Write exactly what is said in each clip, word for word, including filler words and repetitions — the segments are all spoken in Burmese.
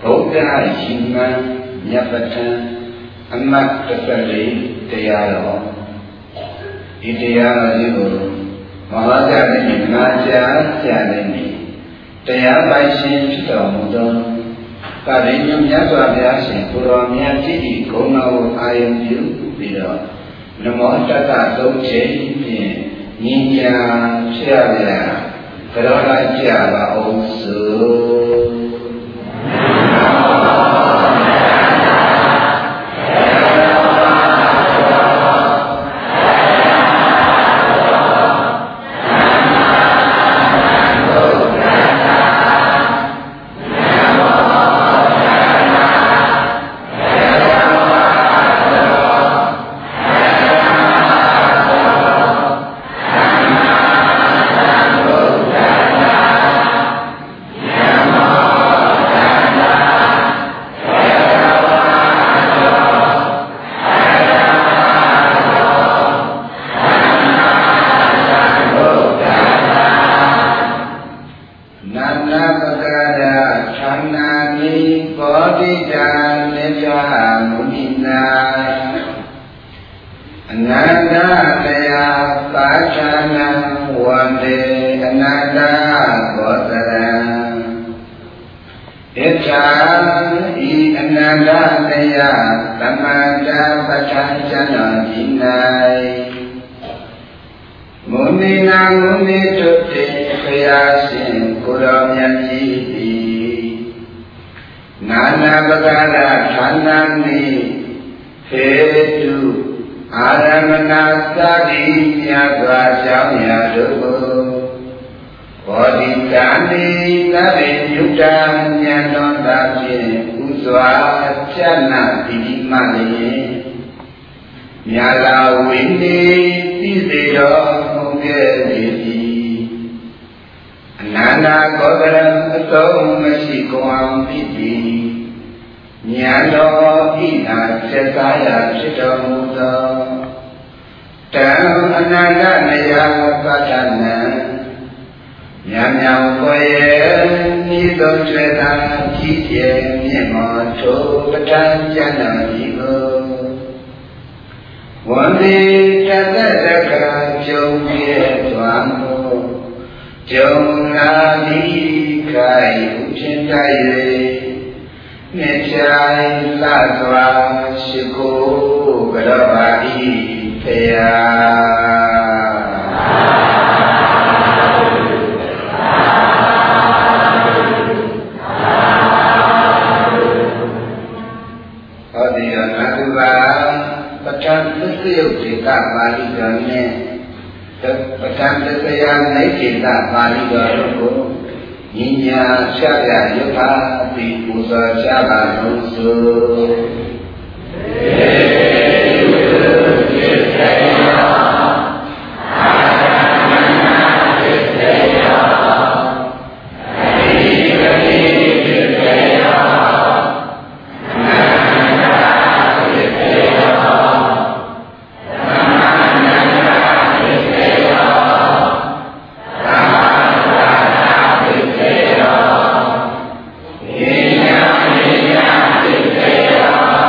Buddha Yima Nyapatan Amat Tasali Tayaro Idaya Guru Mahajani Naja Janini Tayabaishin Chitamudan Parinyam Yaswabyasin Puramya Titi Gomao Ayam Yu Bido Namo Tata Doche Ninya Chaya Karala Java also Yeah.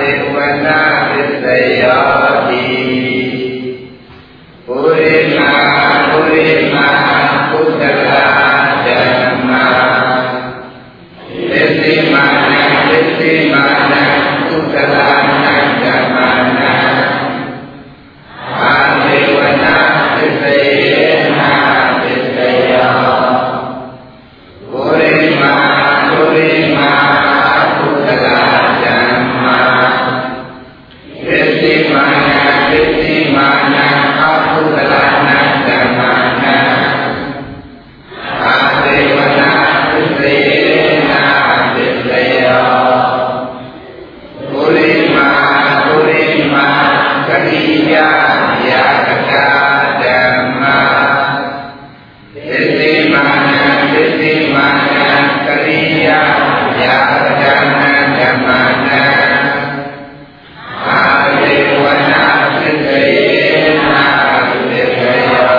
ဝနာပစ္စယောတိပုရိမာပုရိမာပုတ္တရာဓမ္မာသစ္စိမာနသစ္စိမာနပုတ္တရာဓမ္မာနာအာဒေဝနာပစ္စယေနာပစ္စယောပုရိမာပုရိမာပုတ္တရာဓမ္မာသစ္စိမာနသစ္စိမာနပုတ္တရာဓမ္မာနာအာဒေဝနာပစ္စယေနာပစ္စယောပုရိမာပုရိမာကတိယယာကတာဓမ္မာသစ္စိမာနသစ္စိမာနကတိယယာကတာဓမ္မာနာအာဒေဝနာပစ္စယေနာပစ္စယော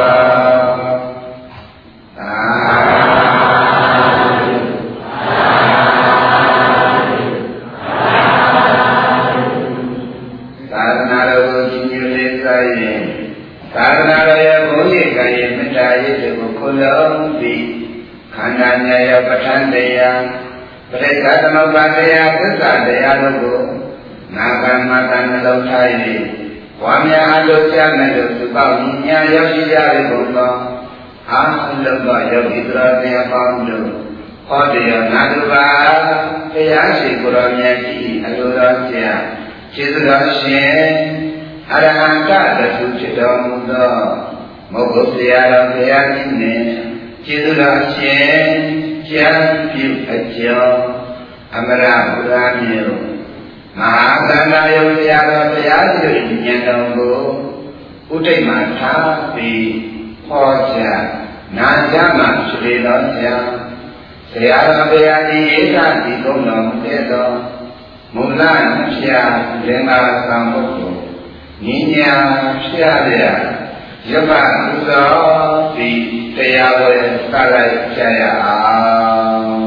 သာသနာတော်ကိုကြီးညိုလေးစားရင်သာသနာတော်ရဲ့ဘုန်းကြီးကံရဲ့မေတ္တာရိပ်ကိုခုလုံးပြီးခန္ဓာဉာဏ်ရဲ့ပဋ္ဌာန်းတရားပရိက္ခသမုပ္ပါတရားသစ္စာတရားတို့ကိုနာဂမတန်နှလုံးထား၍ဝါမြအားလို့ကြားမယ်လို့သူပေါင်းဉာဏ်ရောက်ရှိကြရကုန်သောအာလုံးသောယောဂီတော်တရားပေါင်းတို့ဟောတရားနာတုပါတရားရှိကိုယ်တော်မြတ်ကြီးအလိုတော်ဆရာကျေးဇူးတော်ရှင်အရဟံတတသုဖြစ်တော်မူသောမုဂ္ဂုတ်ဆရာတော်ဘုရားကြီးနှင့်ကျေးဇူးတော်ရှင်ကျမ်းပြုအကျော်အမရဘုရားမျိုးမဟာသန္တာယုတ်ဆရာတော်ဘုရားကြီးဉာဏ်တော်ကိုဥဒိတ်မှာထားပြီးဟောကြားနာကြားမှာဖြစ်လေတော်ဆရာဆရာတော်ဘုရားကြီးဧကတိကုံတော်မူတဲ့တော်မူလဖြာလင်္ကာသံပုဂ္ဂိုလ်ညီညာဖြာရရပဥသောဒီတရားဝယ်စလိုက်ကြရအောင်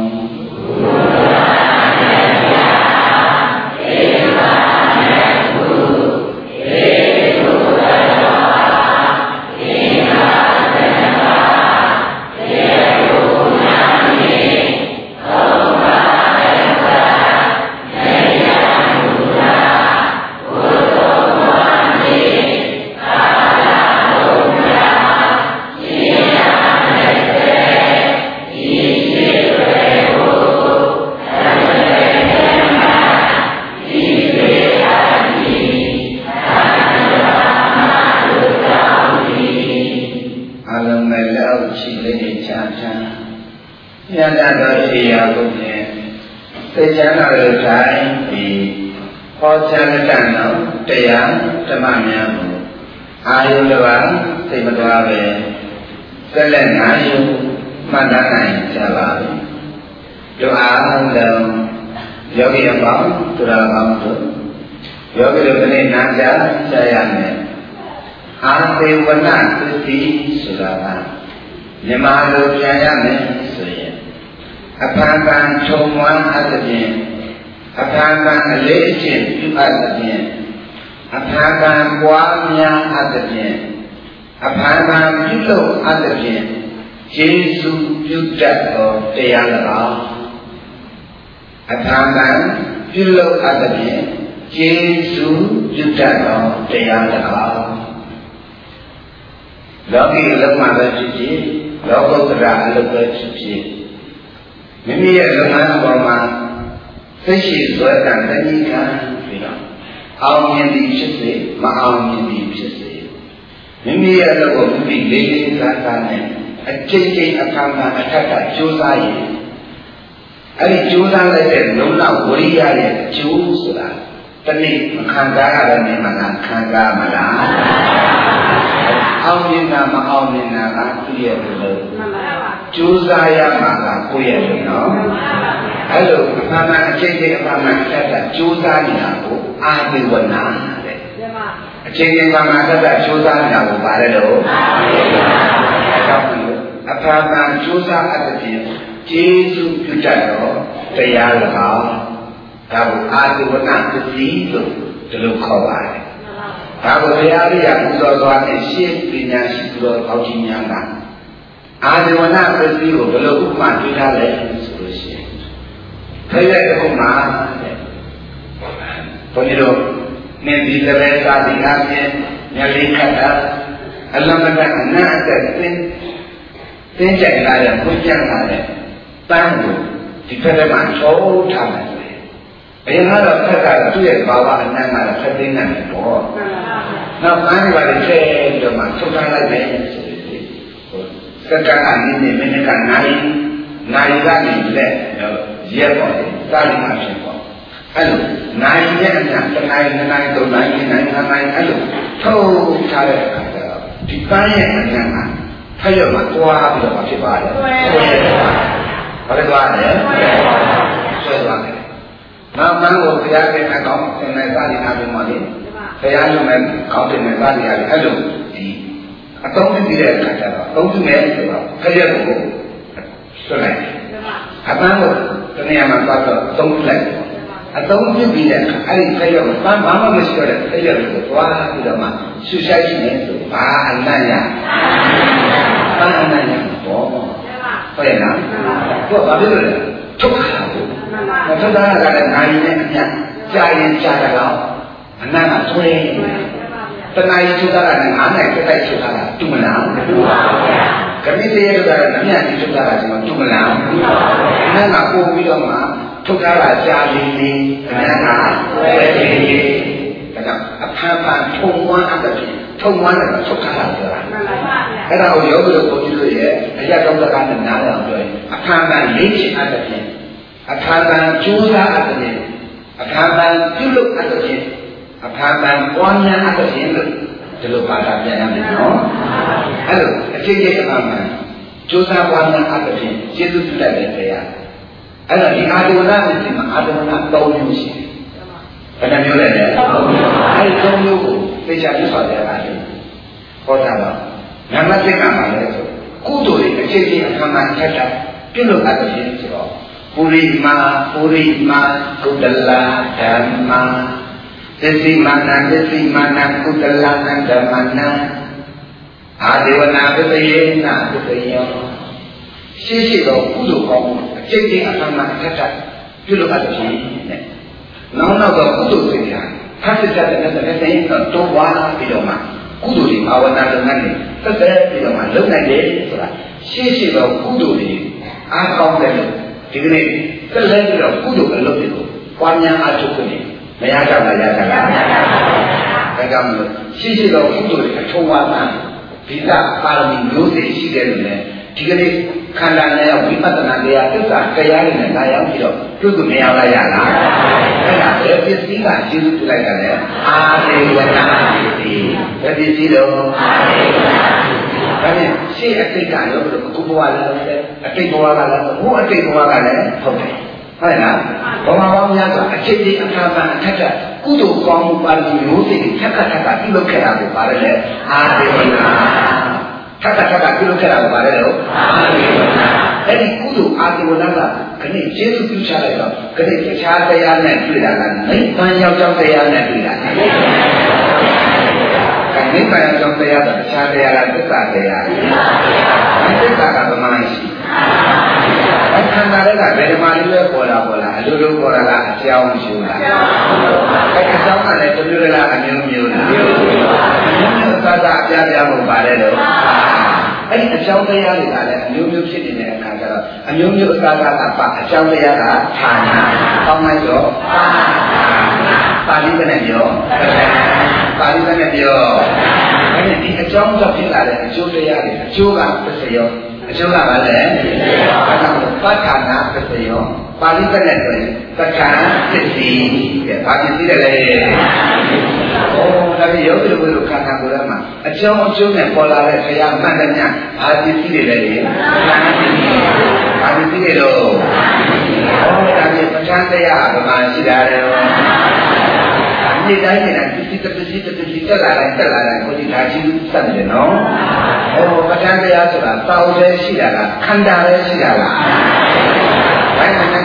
ညတာတော်ရှိရာကိုဖြင့်သိချမ်းသာလို့တိုင်းပြီးဟောကြားတဲ့တော်တရားဓမ္မများကိုအာယုတစ်ပါးသိမတော်ပဲဆက်လက်နိုင်ယူမှတ်သားနိုင်ကြပါပြီတို့အားလုံးယောဂီအပေါင်းသူတော်ကောင်းတို့ယောဂီတို့ကနေနာကြားကြရမယ်အာသေဝနာသတိဆိုတာကမြန်မာလိုပြန်ရမယ်ဆိုရင်အဖန်ဖန်ခြုံဝမ်းအပ်တဲ့ဖြင့်အဖန်ဖန်အလေးအကျင့်ပြုအပ်တဲ့ဖြင့်အဖန်ဖန်ပွားများအပ်တဲ့ဖြင့်အဖန်ဖန်ပြုလုပ်အပ်တဲ့ဖြင့်ယေရှုပြုတတ်သောတရား၎င်းအဖန်ဖန်ပြုလုပ်အပ်တဲ့ဖြင့်ယေရှုပြုတတ်သောတရား၎င်းလောကီအလုံးမှာပဲဖြစ်ဖြစ်လောကုတ္တရာအလုပ်ပဲဖြစ်ဖြစ်မိမိရဲ့လုပ်ငန်းပေါ်မှာသိရှိစွဲတန်တဏှိခံပြီးတော့အောင်မြင်သည်ဖြစ်စေမအောင်မြင်သည်ဖြစ်စေမိမိရဲ့အလုပ်ကိုမိမိလေးလေးစားစားနဲ့အကျဉ်းချင်းအခမ်းအနားအထက်ကကြိုးစားရင်အဲ့ဒီကြိုးစားလိုက်တဲ့လုံလဝရိယရဲ့အကျိုးဆိုတာတနည်းမခံစားရတဲ့နေမှာခံစားမလားအောင်မြင်တာမအောင်မြင်တာကသူ့ရဲ့လို့ကြိုးစားရမှာကကိုယ့်ရဲ့လို့နော်အဲ့လိုအမှန်မှန်အချိန်ချင်းအမှန်မှန်တက်တာကြိုးစားနေတာကိုအာသေဝနာတဲ့အချိန်ချင်းမှန်မှန်တက်တာကြိုးစားနေတာကိုပါတယ်လို့အမှန်မှန်ကြိုးစားအပ်တဲ့ကျေးဇူးပြုတတ်တော့တရား၎င်းဒါကိုအာသဝနာပစ္စည်းလို့ဒီလိုခေါ်ပါတယ်ဒါကိုဘုရားရိယာပူဇော်သွားတဲ့ရှင်းပညာရှိသူတော်ကောင်းကြီးများကအာသဝနာပစ္စည်းကိုဘယ်လိုဥပမာတွေ့ထားလဲဆိုလို့ရှိရင်ခရက်တစ်ခုမှာဘုန်းကြီးတို့နင်းဒီလည်းသာဒီအပြင်ညလေးခတ်တာအလမတအနာအသက်သင်သင်ကြိုင်လာတဲ့ဘုရားလာတဲ့တန်းကိုဒီဖက်မှာထုတ်ထားတယ်ဘယ်မှာတော့ဖက်ကတော့သူ့ရဲ့ဘာဝအနံ့ကတော့ဖက်သိနေတယ်ပေါ့နောက်ပန်းတွေပါလေထဲပြီးတော့မှထုတ်ထားလိုက်တယ်ဆိုပြီးစက္ကန့်အနည်းနဲ့မိနစ်ကနိုင်နိုင်ကနေလက်ရက်ပေါ့စာလိမဖြစ်ပေါ့အဲ့လိုနိုင်ရဲ့အနံ့တစ်နိုင်နှစ်နိုင်သုံးနိုင်နှစ်နိုင်ငါးနိုင်အဲ့လိုထုတ်ထားတဲ့အခါကျတော့ဒီပန်းရဲ့အနံ့ကဖက်ရမှာတွားပြီးတော့ဖြစ်ပါတယ်ဆွဲဘာလဲသွားတယ်ဆွဲသွားတယ်နောက်မှကိုဘုရားကအကောင်းသင်တဲ့သာသနာ့ဘုံမှာလေဘုရားလုံးမဲ့ကောင်းတဲ့သာသနာ့လေအဲ့လိုဒီအသုံးပြုတဲ့အခါကျတော့အသုံးပြုမယ်ဆိုတော့ခရက်ကိုဆွဲလိုက်အပန်းကိုတနည်းမှာသွားတော့အသုံးပြုလိုက်အသုံးပြုပြီးတဲ့အခါအဲ့ဒီခရက်ကိုပန်းဘာမှမရှိတော့တဲ့ခရက်ကိုသွားပြီးတော့မှရှုရှိုက်ရှိနေဆိုဘာအနံ့ရပန်းအနံ့ရပေါ့ဟုတ်ရဲ့လားသူကဘာဖြစ်လို့လဲထုတ်ခါဘူးမထုတ်တာကလည်းနိုင်နေအမြတ်ကြာရင်ကြာတော့အနံ့ကသွင်းတဏှာကြီးထုတ်တာကလည်းငါးနိုင်တစ်တိုက်ထုတ်တာကတူမလားမတူပါဘူးဗျာခမိတရေထုတ်တာကလည်းအမြတ်ကြီးထုတ်တာကကျွန်တော်တူမလားမတူပါဘူးအနံ့ကပို့ပြီးတော့မှထုတ်တာကကြာရင်နေအနံ့ကသွင်းနေဒါကြောင့်အဖန်ဖန်ထုံဝမ်းအပ်တဲ့ထုံဝမ်းနဲ့ထုတ်တာကပြောတာအဲ့ဒါကိုယောဂီတို့ဘုန်းကြီးတို့ရဲ့အရာတော်ကနဲ့နားလည်အောင်ပြောရင်အဖန်ဖန်လေးချင်အပ်တဲ့အခါတန်ကျိုးစားအပ်တဲ့အခါတန်ပြုလုပ်အပ်တဲ့အခါတန်ပွားများအပ်တဲ့လို့ဒီလိုပါတာပြန်ရမယ်နော်အဲ့လိုအချိန်ကြီးအခါမှကျိုးစားပွားများအပ်တဲ့ကျေးဇူးပြုတတ်တဲ့တရားအဲ့တော့ဒီအာဒဝနာနဲ့ဒီမှာအာဒဝနာ၃မျိုးရှိတယ်ဘယ်နှမျိုးလဲလဲအဲ့ဒီ၃မျိုးကိုသိချာပြဆိုတဲ့အခါကျဟောတာတော့နံပါတ်၁ကမှာလဲဆိုကုသိုလ်တွေအချိန်ကြီးအခါမှထက်တာပြုလုပ်အပ်တဲ့ဆိုတော့ပုရိမာပုရိမာကုတလဓမ္မာသစ္စိမာနသစ္စိမာနကုတလနဓမ္မနာအာဒေဝနာပစ္စယေနာပစ္စယောရှိရှိသောကုသိုလ်ကောင်းမှုအကျင့်ချင်းအမှန်မှန်ထက်ထက်ပြုလုပ်အပ်တဲ့နဲ့နောက်နောက်သောကုသိုလ်စိတ်များဖတ်စစ်တဲ့တဲ့တဲ့တဲ့တော့ဝါပြီးတော့မှကုသိုလ်တွေဘာဝနာလုပ်ငန်းတွေသက်သက်ပြီးတော့မှလုပ်နိုင်တယ်ဆိုတာရှိရှိသောကုသိုလ်တွေအားကောင်းတယ်ဒီကနေ့သက်လဲပြီးတော့ကုသိုလ်အလုပ်တွေကိုပွားများအားထုတ်ခွင့်မရကြပါလားခင်ဗျာ။ဒါကြောင့်မို့ရှိရှိသောကုသိုလ်တွေအထုံးဝါသဒီကပါရမီမျိုးစေ့ရှိတယ်လို့လည်းဒီကနေ့ခန္ဓာနဲ့ဝိပဿနာတရားသစ္စာတရားတွေနဲ့လာရောက်ပြီးတော့ပြုစုမရလားရလား။အဲ့ဒါပဲပစ္စည်းကကျေးဇူးပြုလိုက်တာလေအာသေဝနာပစ္စည်းဘယ်ပစ္စည်းတော့အာသေဝနာဒါနဲ့ရှေ့အတိတ်ကရောအခုဘဝလည်းအတိတ်ဘဝကလည်းဘုအတိတ်ဘဝကလည်းဟုတ်တယ်ဟုတ်လားဘဝပေါင်းများစွာအချိန်ကြီးအခါမှအထက်ထကုသိုလ်ကောင်းမှုပါရမီမျိုးစိတ်ထက်ခါထက်ခါပြုလုပ်ခဲ့တာကိုပါတယ်လေအာသေဝနာထက်ခါထက်ခါပြုလုပ်ခဲ့တာကိုပါတယ်လို့အာသေဝနာအဲ့ဒီကုသိုလ်အာသေဝနာကခဏကျေးဇူးပြုချလိုက်တော့ခဏတခြားတရားနဲ့တွေ့တာကနိဗ္ဗာန်ရောက်ကြောင်းတရားနဲ့တွေ့တာနိဗ္ဗာန်ကြောင့်တရားတော့အခြားတရားလားသစ္စာတရားလားသစ္စာကဗမာရှိအခန္ဓာတွေကဘယ်ဓမ္မလေးလဲပေါ်လာပေါ်လာအလိုလိုပေါ်လာလားအကြောင်းရှိလားအဲအကြောင်းကလည်းတမျိုးလားအမျိုးမျိုးလားမျိုးမျိုးသာသာအပြားပြားပုံပါတယ်လို့အဲ့ဒီအကြောင်းတရားတွေကလည်းအမျိုးမျိုးဖြစ်နေတဲ့အခါကျတော့အမျိုးမျိုးအသာသာကပါအကြောင်းတရားကဌာနကောင်းလိုက်တော့ပါဠိနဲ့ပြောပါဠိနဲ့ပြောအဲ့ဒီအကြောင်းကြောင့်ဖြစ်လာတဲ့အကျိုးတရားတွေအကျိုးကပစ္စယောအကျိုးကဘာလဲအဲ့ဒါကိုပဋ္ဌာနာပစ္စယောပါဠိနဲ့ဆိုရင်ပဋ္ဌာန်ပစ္စည်းတဲ့ဘာပစ္စည်းလဲโอ้ဒါပေယောဂီတို့ကခန္ဓာကိုယ်ထဲမှာအကြောင်းအကျိုးနဲ့ပေါ်လာတဲ့တရားမှန်တယ်များဘာပစ္စည်းတွေလဲဘာပစ္စည်းတွေလို့ဟောဒါပေပဋ္ဌာန်တရားဗမာရှိတာတယ်ဒီတိုင်းနဲ့ပစ္စည်းတစ်ပစ္စည်းတစ်ပစ္စည်းတက်လာတိုင်းတက်လာတိုင်းကိုဒီဓာတ်ကြီးစက်တယ်နော်။ဟောပဋ္ဌာန်းတရားဆိုတာတောင်းတယ်ရှိတာလားခန္ဓာလည်းရှိတာလား။ဘိုင်းနဲ့ကလည်းဥဒ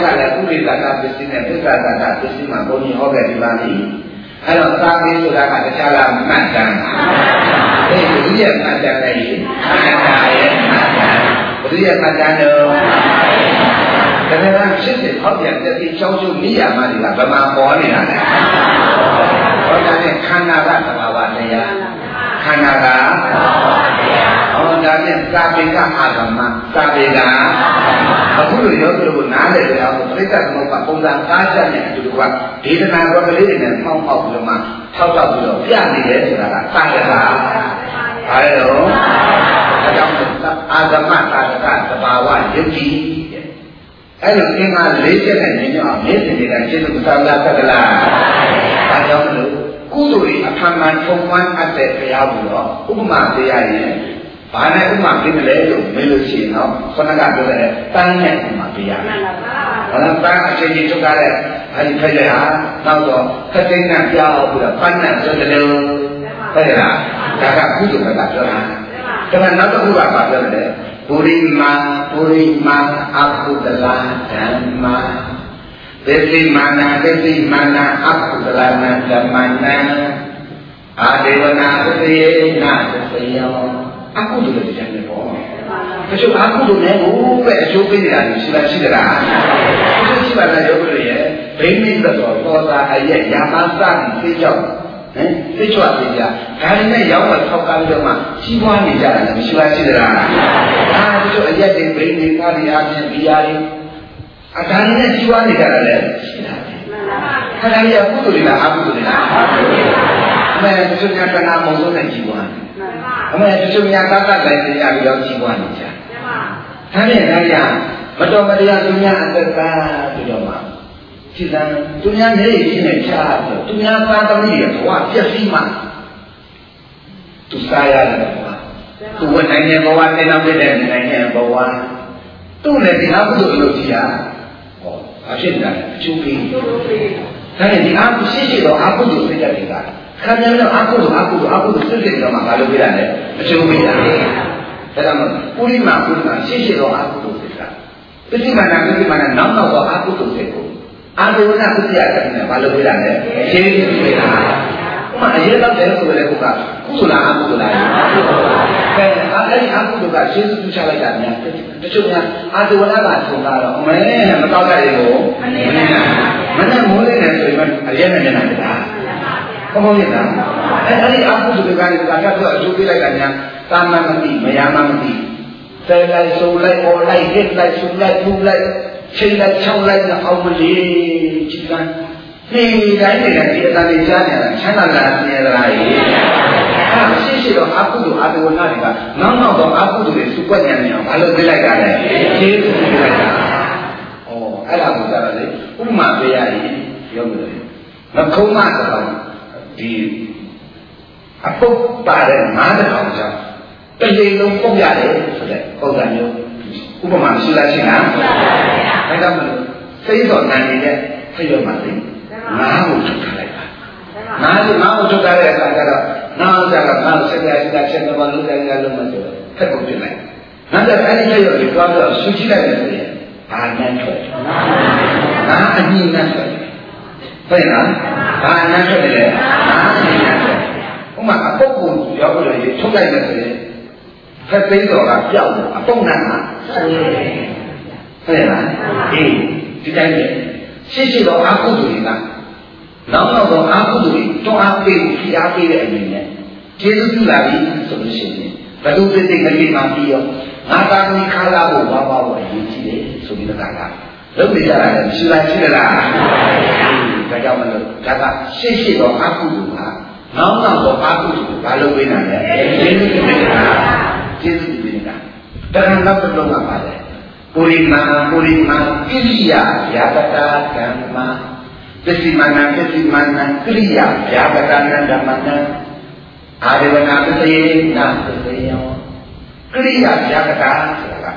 ပိသတာပစ္စည်းနဲ့ပိသတာတာပစ္စည်းမှာဘုန်းကြီးဟောခဲ့ဒီပါလိအဲ့တော့သာမေဆိုတာကတခြားလားမှတ်တမ်းအဲ့ဒီဘုရားမှတ်တမ်းလည်းမှတ်တာရဲ့မှတ်တမ်းဘုရားမှတ်တမ်းတော့ဒါကဖြစ်ဖြစ်ဟောပြန်တဲ့ဒီချောင်းကျုပ်မိယာမတွေကဗမာပေါ်နေတာလေဟောတာနဲ့ခန္ဓာကသဘာဝတရားခန္ဓာကဟောတာနဲ့သာပေကအာဂမသာပေကအခုလိုရောတို့နားလည်ကြအောင်ပြိဿသမုပ္ပါပုံစံကားချက်နဲ့အတူတူကဒေသနာတော်ကလေးတွေနဲ့ပေါင်းပေါက်ပြီးတော့မှထောက်ထောက်ပြီးတော့ပြနေတယ်ဆိုတာကသာကတာဘာလဲတော့အကြောင်းအာဂမသာကသဘာဝယုတ်ကြည်အဲ့လိုအင်္ဂါ၄ချက်နဲ့ညညအောင်မြင့်နေတဲ့ကျေစုသာလာသက္ကလာဒါကြောင့်မလို့ကုသိုလ်တွေအထမှန်ထုံမှန်အပ်တဲ့တရားဘူးတော့ဥပမာတရားရင်ဘာနဲ့ဥပမာပြမလဲလို့မေးလို့ရှိရင်တော့ခொနကပြောတဲ့တန်းနဲ့ဥပမာပြရတယ်။ဘာလို့တန်းအချိန်ကြီးထုတ်ကြတဲ့အဲဒီဖက်ရဟာနောက်တော့ခက်သိန်းနဲ့ပြောင်းပြီးတော့ပန်းနဲ့ဆိုတယ်လို့ဟုတ်ရဲ့လားဒါကကုသိုလ်ကပြောတာ။ဒါကနောက်တစ်ခုကဘာပြောလဲပုရိမာပုရိမာအကုသလဓမ္မာသစ္စိမာနသစ္စိမာနအကုသလနာဓမ္မနာအာဒေဝနာသစ္စေနာသစ္စေယောအကုသိုလ်တွေကြတယ်ပေါ့တချို့အကုသိုလ်နဲ့ဟိုပဲအကျိုးပေးနေတာရှိလားရှိသလားတချို့ရှိပါလားယောဂတွေရဲ့ဘိမင်းသက်တော်သောတာအရဲ့ယာမသတိသိကြောင့်ဟင်သိချွတ်သိကြဒါတွေနဲ့ရောက်တော့ထောက်ကားပြီးတော့မှကြီးပွားနေကြတယ်မရှိလားရှိသလားအာတချို့အရက်တွေဘိမင်းသားတွေအပြင်ဒီယာတွေအဒါတွေနဲ့ကြီးပွားနေကြတယ်လေရှိတာခန္ဓာကြီးအကုသိုလ်တွေလားအကုသိုလ်တွေလားအမေတချို့ကတဏှာမုံဆုံးနဲ့ကြီးပွားတယ်အမေတချို့များသတ်တတ်လိုက်တရားပြီးတော့ကြီးပွားနေကြ။ဒါနဲ့ဒါရမတော်မတရားသူများအသက်သာပြီးတော့မှစိတ္တသူများနေရင်းနဲ့ချားပြီးသူများသားသမီးရဲ့ဘဝပြည့်စည်မှသူစားရတယ်ဘဝသူဝနိုင်တဲ့ဘဝတင်အောင်ပြတဲ့နိုင်တဲ့ဘဝသူ့နဲ့ဒီအကုသိုလ်လုပ်ကြည့်ရဟောအဖြစ်တာအကျိုးပေးဒါနဲ့ဒီအကုရှိရှိတော့အကုသိုလ်စိတ်တွေကခံရတော့အကုသိုလ်အကုသိုလ်အကုသိုလ်စစ်စစ်တော့မှဘာလို့ပြရလဲအကျိုးပေးတာဒါကြောင့်ပုရိမာပုရိမာရှင်းရှင်းတော့အကုသိုလ်စစ်တာပစ္စည်းမာနပစ္စည်းမာနနောက်နောက်တော့အကုသိုလ်စစ်ကိုအာဒေဝနာပစ္စည်းအတက်နဲ့ဘာလို့ပြရလဲရှင်းရှင်းပေးတာဥမာအရေးတော့တယ်ဆိုလည်းကုကကုသလားအကုသလားကဲအဲ့ဒီအကုသိုလ်ကရှင်းရှင်းချလိုက်တာများတချို့များအာဒေဝနာကထုံတာတော့အမဲမတော့တဲ့ရေကိုမနေနိုင်မနဲ့မိုးလေးနဲ့ဆိုရင်အရေးနဲ့နေနိုင်တာဘုံဘုံရတာအဲအဲ့ဒီအကုသိုလ်တွေကလည်းဒါကတော့အကျိုးပေးလိုက်တာများသာမန်မသိမယာမမသိဆယ်လိုက်ဆိုလိုက်ပေါ်လိုက်ဟစ်လိုက်ဆိုလိုက်ပူလိုက်ချိန်လိုက်ချောင်းလိုက်နဲ့အောင်မလေးကြည်ကန်းနေတိုင်းနေတိုင်းဒီအတန်လေးကြားနေတာချမ်းသာလာနေရလားရေအဲရှိရှိတော့အကုသိုလ်အတေဝနာတွေကနောက်နောက်တော့အကုသိုလ်တွေစုပွက်ညံနေအောင်ဘာလို့ပြလိုက်တာလဲကျေးဇူးပြုလိုက်တာဩအဲ့ဒါကိုကြတော့လေဥပမာပေးရရင်ပြောမလို့မခုံးမတော့ဒီအပုပ်ပါတဲ့ငါးတောင်ကြောင့်တရေလုံးပုတ်ရတယ်ဆိုတဲ့ပုံစံမျိုးဥပမာရှိလားရှိလားမှန်ပါဗျာဒါကြောင့်မလို့စိတ်တော်နိုင်နေတဲ့ဖိရမှသိငါးကိုထုတ်ထားလိုက်ပါငါးကိုငါးကိုထုတ်ထားတဲ့အခါကျတော့နောက်ကျတော့ငါ့ဆက်ရရှိတာချက်တော့လုံးတယ်ရလုံးမဆိုတော့ဖက်ကုန်ပြလိုက်နောက်ကျအဲ့ဒီဖိရကိုတွားတော့ဆူကြည့်လိုက်တယ်ဆိုရင်ဘာနဲ့ထွက်ငါးအညီနဲ့ထွက်ဟုတ်လားဘာနဲ့ထွက်တယ်လဲငါးအညီနဲ့ထွက်ဥမာအပုပ်ကိုရောက်လို့ရထုတ်လိုက်တယ်ဆိုရင်ဖက်သိန်းတော်ကပြောက်တယ်အပုပ်နဲ့မှာဟုတ်လားအေးဒီတိုင်းပဲရှိရှိတော့အကုသိုလ်တွေကနောက်နောက်တော့အကုသိုလ်တွေတွန်းအားပေးဖိအားပေးတဲ့အနေနဲ့ကျေးဇူးပြုလာပြီဆိုလို့ရှိရင်ဘယ်သူစိတ်စိတ်ကလေးမှပြီးရောငါသာမီခါလာဖို့ဘာဘာဖို့အရေးကြီးတယ်ဆိုပြီးတော့ကလုံးနေကြတာလည်းရှိလားရှိလားဒါကြောင့်မလို့ဒါကရှိရှိတော့အကုသိုလ်ကနောက်နောက်တော့အကုသိုလ်ကိုဘာလို့ပေးနိုင်လဲကျေးဇူးပြုနေတာကျေးဇူးပြုနေတာတရဏနောက်တစ်လုံးကပါလေပုရိမာပုရိမာကိရိယာယာတတာဓမ္မာပစ္စည်းမနာပစ္စည်းမနာကိရိယာယာတတာဓမ္မနာအာဒေဝနာပစ္စယေနာပစ္စယောကိရိယာယာတတာဆိုတာ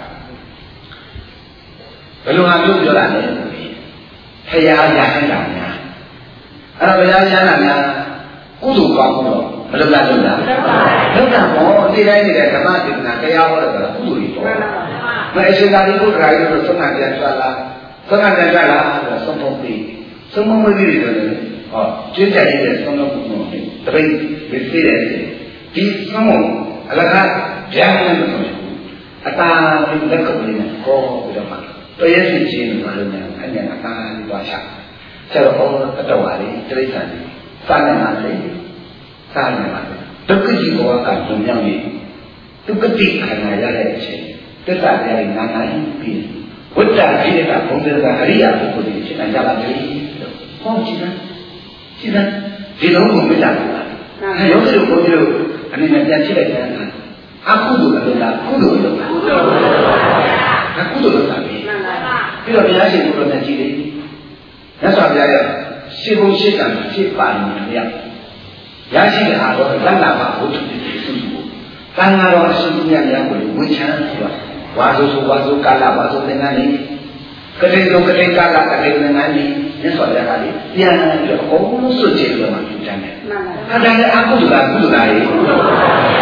ဘယ်လိုမှပြောပြောလာလဲဖရာယာဟန်တာများအဲ့တော့ဘုရားယာဟန်တာများကုသိုလ်ကောင်းတော့မလုပ်လားလုပ်လားလုပ်တာပေါ့ဒီတိုင်းနေတဲ့ဓမ္မဒေသနာတရားဟောတယ်ဆိုတာကုသိုလ်ကြီးပေါ့မအရှင်သာရိပုတ္တရာကြီးတို့သုံးနာပြန်ဆွာလာသုံးကတည်းကလာဆုံးဖို့ပြီးဆုံးမမပြီးတယ်ဆိုတော့ဟောကျွတ်ကြရတဲ့ဆုံးလို့ဘုံတပိတ်ဝိသိတဲ့ဒီဆုံးအလကားဗျာမလို့ဆိုအတားလက်ကုပ်လေးနဲ့ခေါ်ပြီးတော့မှတရစီချင်းလို့ပြောလို့များအဲ့ညာအတားလေးသွားချဆက်တော့အတော်ပါလေတိရစ္ဆာန်စားနေမှာလေစားနေမှာဒုက္ခကြီးဘောကညံ့ညံ့နေဒုက္ခတိခန္ဓာရတဲ့အချိန်သစ္စာတရားနာနာပြီးဝိတ္တဖြစ်တဲ့ဘုံတရားအရိယာပုဂ္ဂိုလ်တွေဖြစ်နိုင်ကြပါလေဟောကြည့်လားကြည့်လားဒီလုံးကိုမကြဘူးလားယောဂီတို့ဘုန်းကြီးတို့အနေနဲ့ပြန်ကြည့်လိုက်ကြတာအခုလိုလည်းလားကုသိုလ်လုပ်တာကုသိုလ်လုပ်တာဒါကုသိုလ်လုပ်တာပဲမှန်ပါပါပြီးတော့ဘုရားရှင်ဘုရားနဲ့ကြည့်လေမြတ်စွာဘုရားရဲ့ရှင်းဖို့ရှင်းတာရှင်းပါနေတယ်ရရှိတဲ့အားတော့လက္ခဏာပါဘုသူတည်စုစုတန်ဃာတော်အရှင်ဘုရားများကိုဝိချမ်းဆိုတာဝါဆိုဆိုဝါဆိုကာလဝါဆိုသင်္ကန်းလေးကတိလုံးကတိကာလကတိသင်္ကန်းလေးမြတ်စွာဘုရားကလေပြန်ပြီးတော့အကုန်လုံးစွတ်ချင်လို့မှပြုတတ်တယ်မှန်ပါဒါလည်းအကုသိုလ်လားကုသိုလ်လားလေကုသိုလ်ပဲ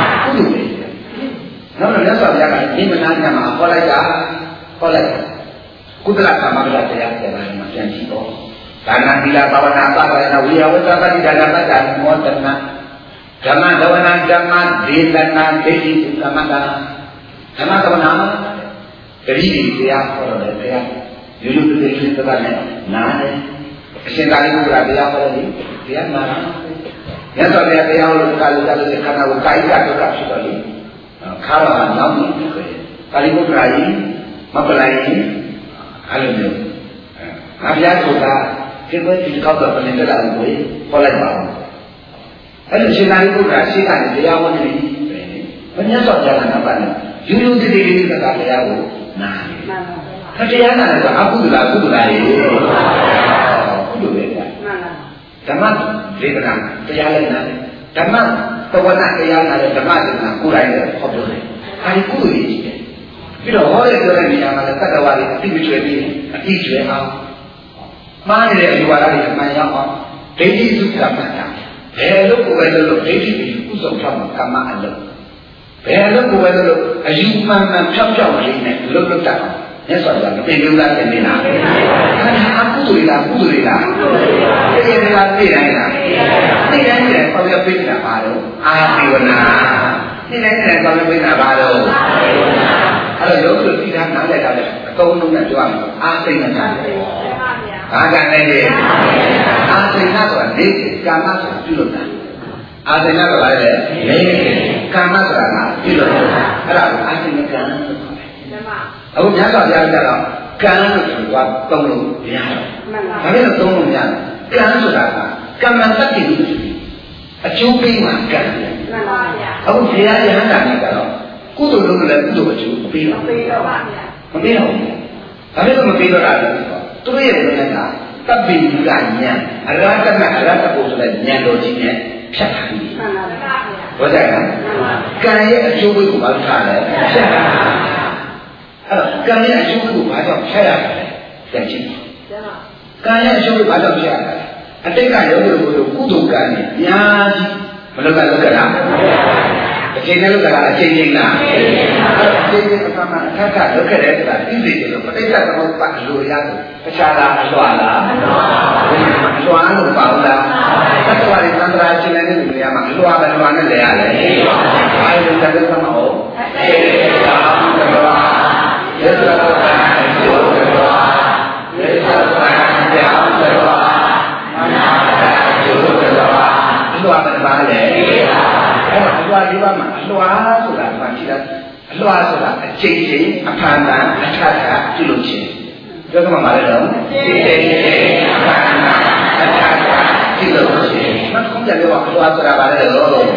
နောက်တော့မြတ်စွာဘုရားကဒီမနာညမှာဟောလိုက်တာဟောလိုက်ကုသလသမဂ္ဂတရားတရားမှာပြန်ကြည့်တော့ဒါနသီလဘာဝနာပါရဏဝိယဝတ္တပတိဒါနပတ္တမောတနာဓမ္မဒဝနာဓမ္မဒေသနာဒိဋ္ဌိသမတ္တဓမ္မဒဝနာတတိယတရားဟောတယ်တရားရိုးရိုးသေးသေးသတ်နဲ့နားတယ်အရှင်သာရိပုတ္တရာတရားဟောတယ်တရားနားမြတ်စွာဘုရားတရားဟောလို့ကာလူကာလူခန္ဓာကိုကာယကဒုက္ခဖြစ်တော့လေခါရမှာနောက်နေတယ်သာရိပုတ္တရာကြီးမပလိုက်ရင်အဲ့လိုမျိုးငါဘုရားဆိုတာဒီဘက်ဒီကောက်တော့ပြန်တက်လာလို့ကိုဟောလိုက်ပါဦးအဲ့လိုရှင်သာရိပုတ္တရာရှိကနေတရားဟောနေပြီဘယ်မြတ်စွာဘုရားကနားပါလဲယူယူတည်တည်လေးကတရားကိုနားတယ်မှန်ပါဗျာတရားနာတယ်ဆိုအကုသလကုသလလေးကုသလေမှန်ပါဓမ္မဒေသနာတရားလည်းနားတယ်ဓမ္မသဝနာတရားနာတယ်ဓမ္မဒေသနာကိုယ်တိုင်လည်းဟောပြောတယ်အဲဒီကုသလေးကြီးတယ်ပြီးတော့ဟောရပြောတဲ့နေရာမှာလည်းတတ္တဝါတွေအတိမကျွဲပြီးအတိကျွဲအောင်မှားနေတဲ့အယူဝါဒတွေအမှန်ရောက်အောင်ဒိဋ္ဌိစုကမှတ်တာဘယ်လိုကိုယ်ပဲလို့ဒိဋ္ဌိကိုဥဆောင်ထားမှာကမ္မအလုပ်ဘယ်လိုကိုယ်ပဲလို့အယူမှန်မှန်ဖြောက်ဖြောက်လေးနဲ့လွတ်လွတ်တတ်အောင်မြတ်စွာဘုရားမတင်လို့လားတင်နေတာပဲဒါကအကုသိုလ်လားကုသိုလ်လားတကယ်လားသိတိုင်းလားသိတိုင်းနဲ့ပေါ်ရပိဋကပါတော့အာသေဝနာသိတိုင်းနဲ့ပေါ်ရပိဋကပါတော့အဲ့တော့ယောဂီတို့သိတာနားလည်တာလေအကုန်လုံးနဲ့ပြောရမယ်အာသိဏတာဘာကလည်းလေအာသိဏဆိုတာနေကာမဆိုတာပြုလုပ်တာအာသိဏဆိုတာလေနေကာမဆိုတာကပြုလုပ်တာအဲ့ဒါကိုအာသိဏကံလို့ခေါ်တယ်အခုမြတ်စွာဘုရားကတော့ကံလို့ဆိုတာသုံးလို့မရဘူး။ဒါနဲ့တော့သုံးလို့မရတယ်။ကံဆိုတာကကမ္မတတ္တိလို့ဆိုပြီးအကျိုးပေးမှကံ။မှန်ပါဗျာ။အခုဘုရားယဟန္တာတွေကတော့ကုသိုလ်လုပ်လည်းကုသိုလ်အကျိုးပေးတော့ပေးတော့ပါဗျာ။မပေးတော့ဘူး။ဒါနဲ့တော့မပေးတော့တာလေ။သူတို့ရဲ့ဉာဏ်ကတပ်ပိကဉာဏ်အရဟတမအရဟတပုဆိုတဲ့ဉာဏ်တော်ကြီးနဲ့ဖြတ်ထားပြီ။မှန်ပါဗျာ။ဟုတ်ကြလား။ကံရဲ့အကျိုးပေးကိုဘာလို့ထားလဲ။ဖြတ်ထားတာ။အဲ့တော့ကံရဲ့အကျိုးကိုဘာကြောင့်ဖြတ်ရတာလဲ။ပြန်ကြည့်။ကံရဲ့အကျိုးကိုဘာကြောင့်ဖြတ်ရတာလဲ။အတိတ်ကရောလို့ကိုကုသိုလ်ကံနဲ့အများကြီးမလုပ်ကလုပ်ကြလား။အချိန်နဲ့လုပ်ကြလားအချိန်ချင်းလား။အဲ့တော့အချိန်ချင်းအမှန်မှန်အခက်ခက်လုပ်ခဲ့တဲ့ဆိုတာသိစေတယ်လို့ပဋိစ္စသမုပ္ပါဒ်လိုရတယ်။တခြားလားအလွှာလား။အလွှာလို့ပါဘူးလား။သတ္တဝါတွေသံဃာရှင်တဲ့လူတွေကမှအလွှာပဲလွှာနဲ့လဲရတယ်။ဘာလို့တကယ်သမဟုတ်။အေးဒါတော့ယေသဝါယောသဝါယေသဝါယောသဝါမနာယောသဝါအလွှာပဲပါလေအဲ့တော့အလွှာဒီပါမှာအလွှာဆိုတာကရှိတာအလွှာဆိုတာအချိန်ချင်းအဖန်ဖန်အထက်ကပြုလုပ်ခြင်းပြောကမှမလဲတော့အချိန်ချင်းအဖန်ဖန်အထက်ကပြုလုပ်ခြင်းမထုံးကြပြောအလွှာဆိုတာပါလေတော့ပြုလုပ်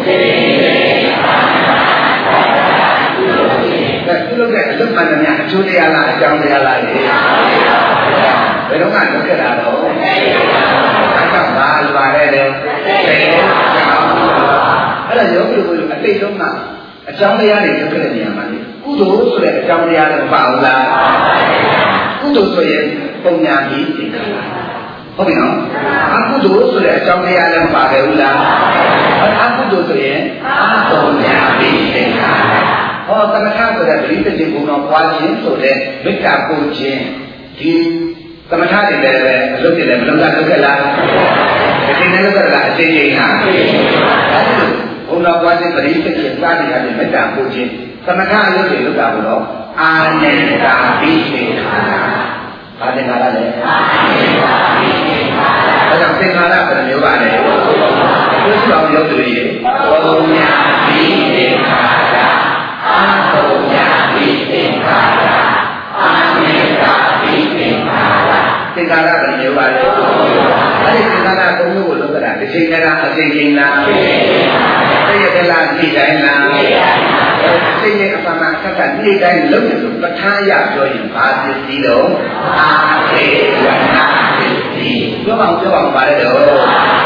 တဲ့အလုပ်မှန်တယ်များအကျိုးတရားလားအကြောင်းတရားလားလေဘယ်တော့မှလုပ်ခဲ့တာတော့အဲ့ဒါဘာလွာလဲတဲ့အဲ့ဒါယောဂီတို့အတိတ်ဆုံးကအကြောင်းတရားတွေလုပ်ခဲ့တဲ့နေရာမှာလေကုသိုလ်ဆိုတဲ့အကြောင်းတရားတွေမပါဘူးလားကုသိုလ်ဆိုရင်ပုံညာပြီးသိတာဟုတ်ပြီနော်အကုသိုလ်ဆိုတဲ့အကြောင်းတရားလည်းမပါခဲ့ဘူးလားအကုသိုလ်ဆိုရင်အပုံညာပြီးသိတာဟောသမထဆိုတဲ့ပရိသေတိဘုံတော်ပွားခြင်းဆိုတဲ့မေတ္တာပို့ခြင်းဒီသမထတွေလည်းပဲအလုပ်တွေလည်းမလုပ်တာလုပ်ခဲ့လားအချိန်နဲ့လုပ်ခဲ့လားအချိန်ချင်းဟာအဲဒီလိုဘုရားပွားတဲ့ပရိသေတ်ရဲ့စားတရားတွေမေတ္တာပို့ခြင်းသမထအလုပ်တွေလုပ်တာလို့အာနိတာပိသေခါရဘာသင်္ခါရလဲအာနိတာပိသေခါရဒါကြောင့်သင်္ခါရဘယ်လိုမျိုးပါလဲဘုရားရောက်သူတွေပုံညာပိသေခါရအာပုံညာပိသေခါရအာနိတာပိသေခါရသင်္ခါရဘယ်လိုမျိုးပါလဲအဲဒီသင်္ခါရသုံးမျိုးကိုလုပ်ကြတာတစ်ချိန်တည်းကအချိန်ချင်းလားတစ်ရက်ကလားဒီတိုင်းလားစိတ်ရဲ့အပ္ပမအက်ကဒီတိုင်းလုံးတယ်ဆိုပဋ္ဌာန်းရပြောရင်ဘာပစ္စည်းတော့အာသေဝနာပစ္စည်းပြောပါဦးပြောပါဦးပါလေတော့ဒါ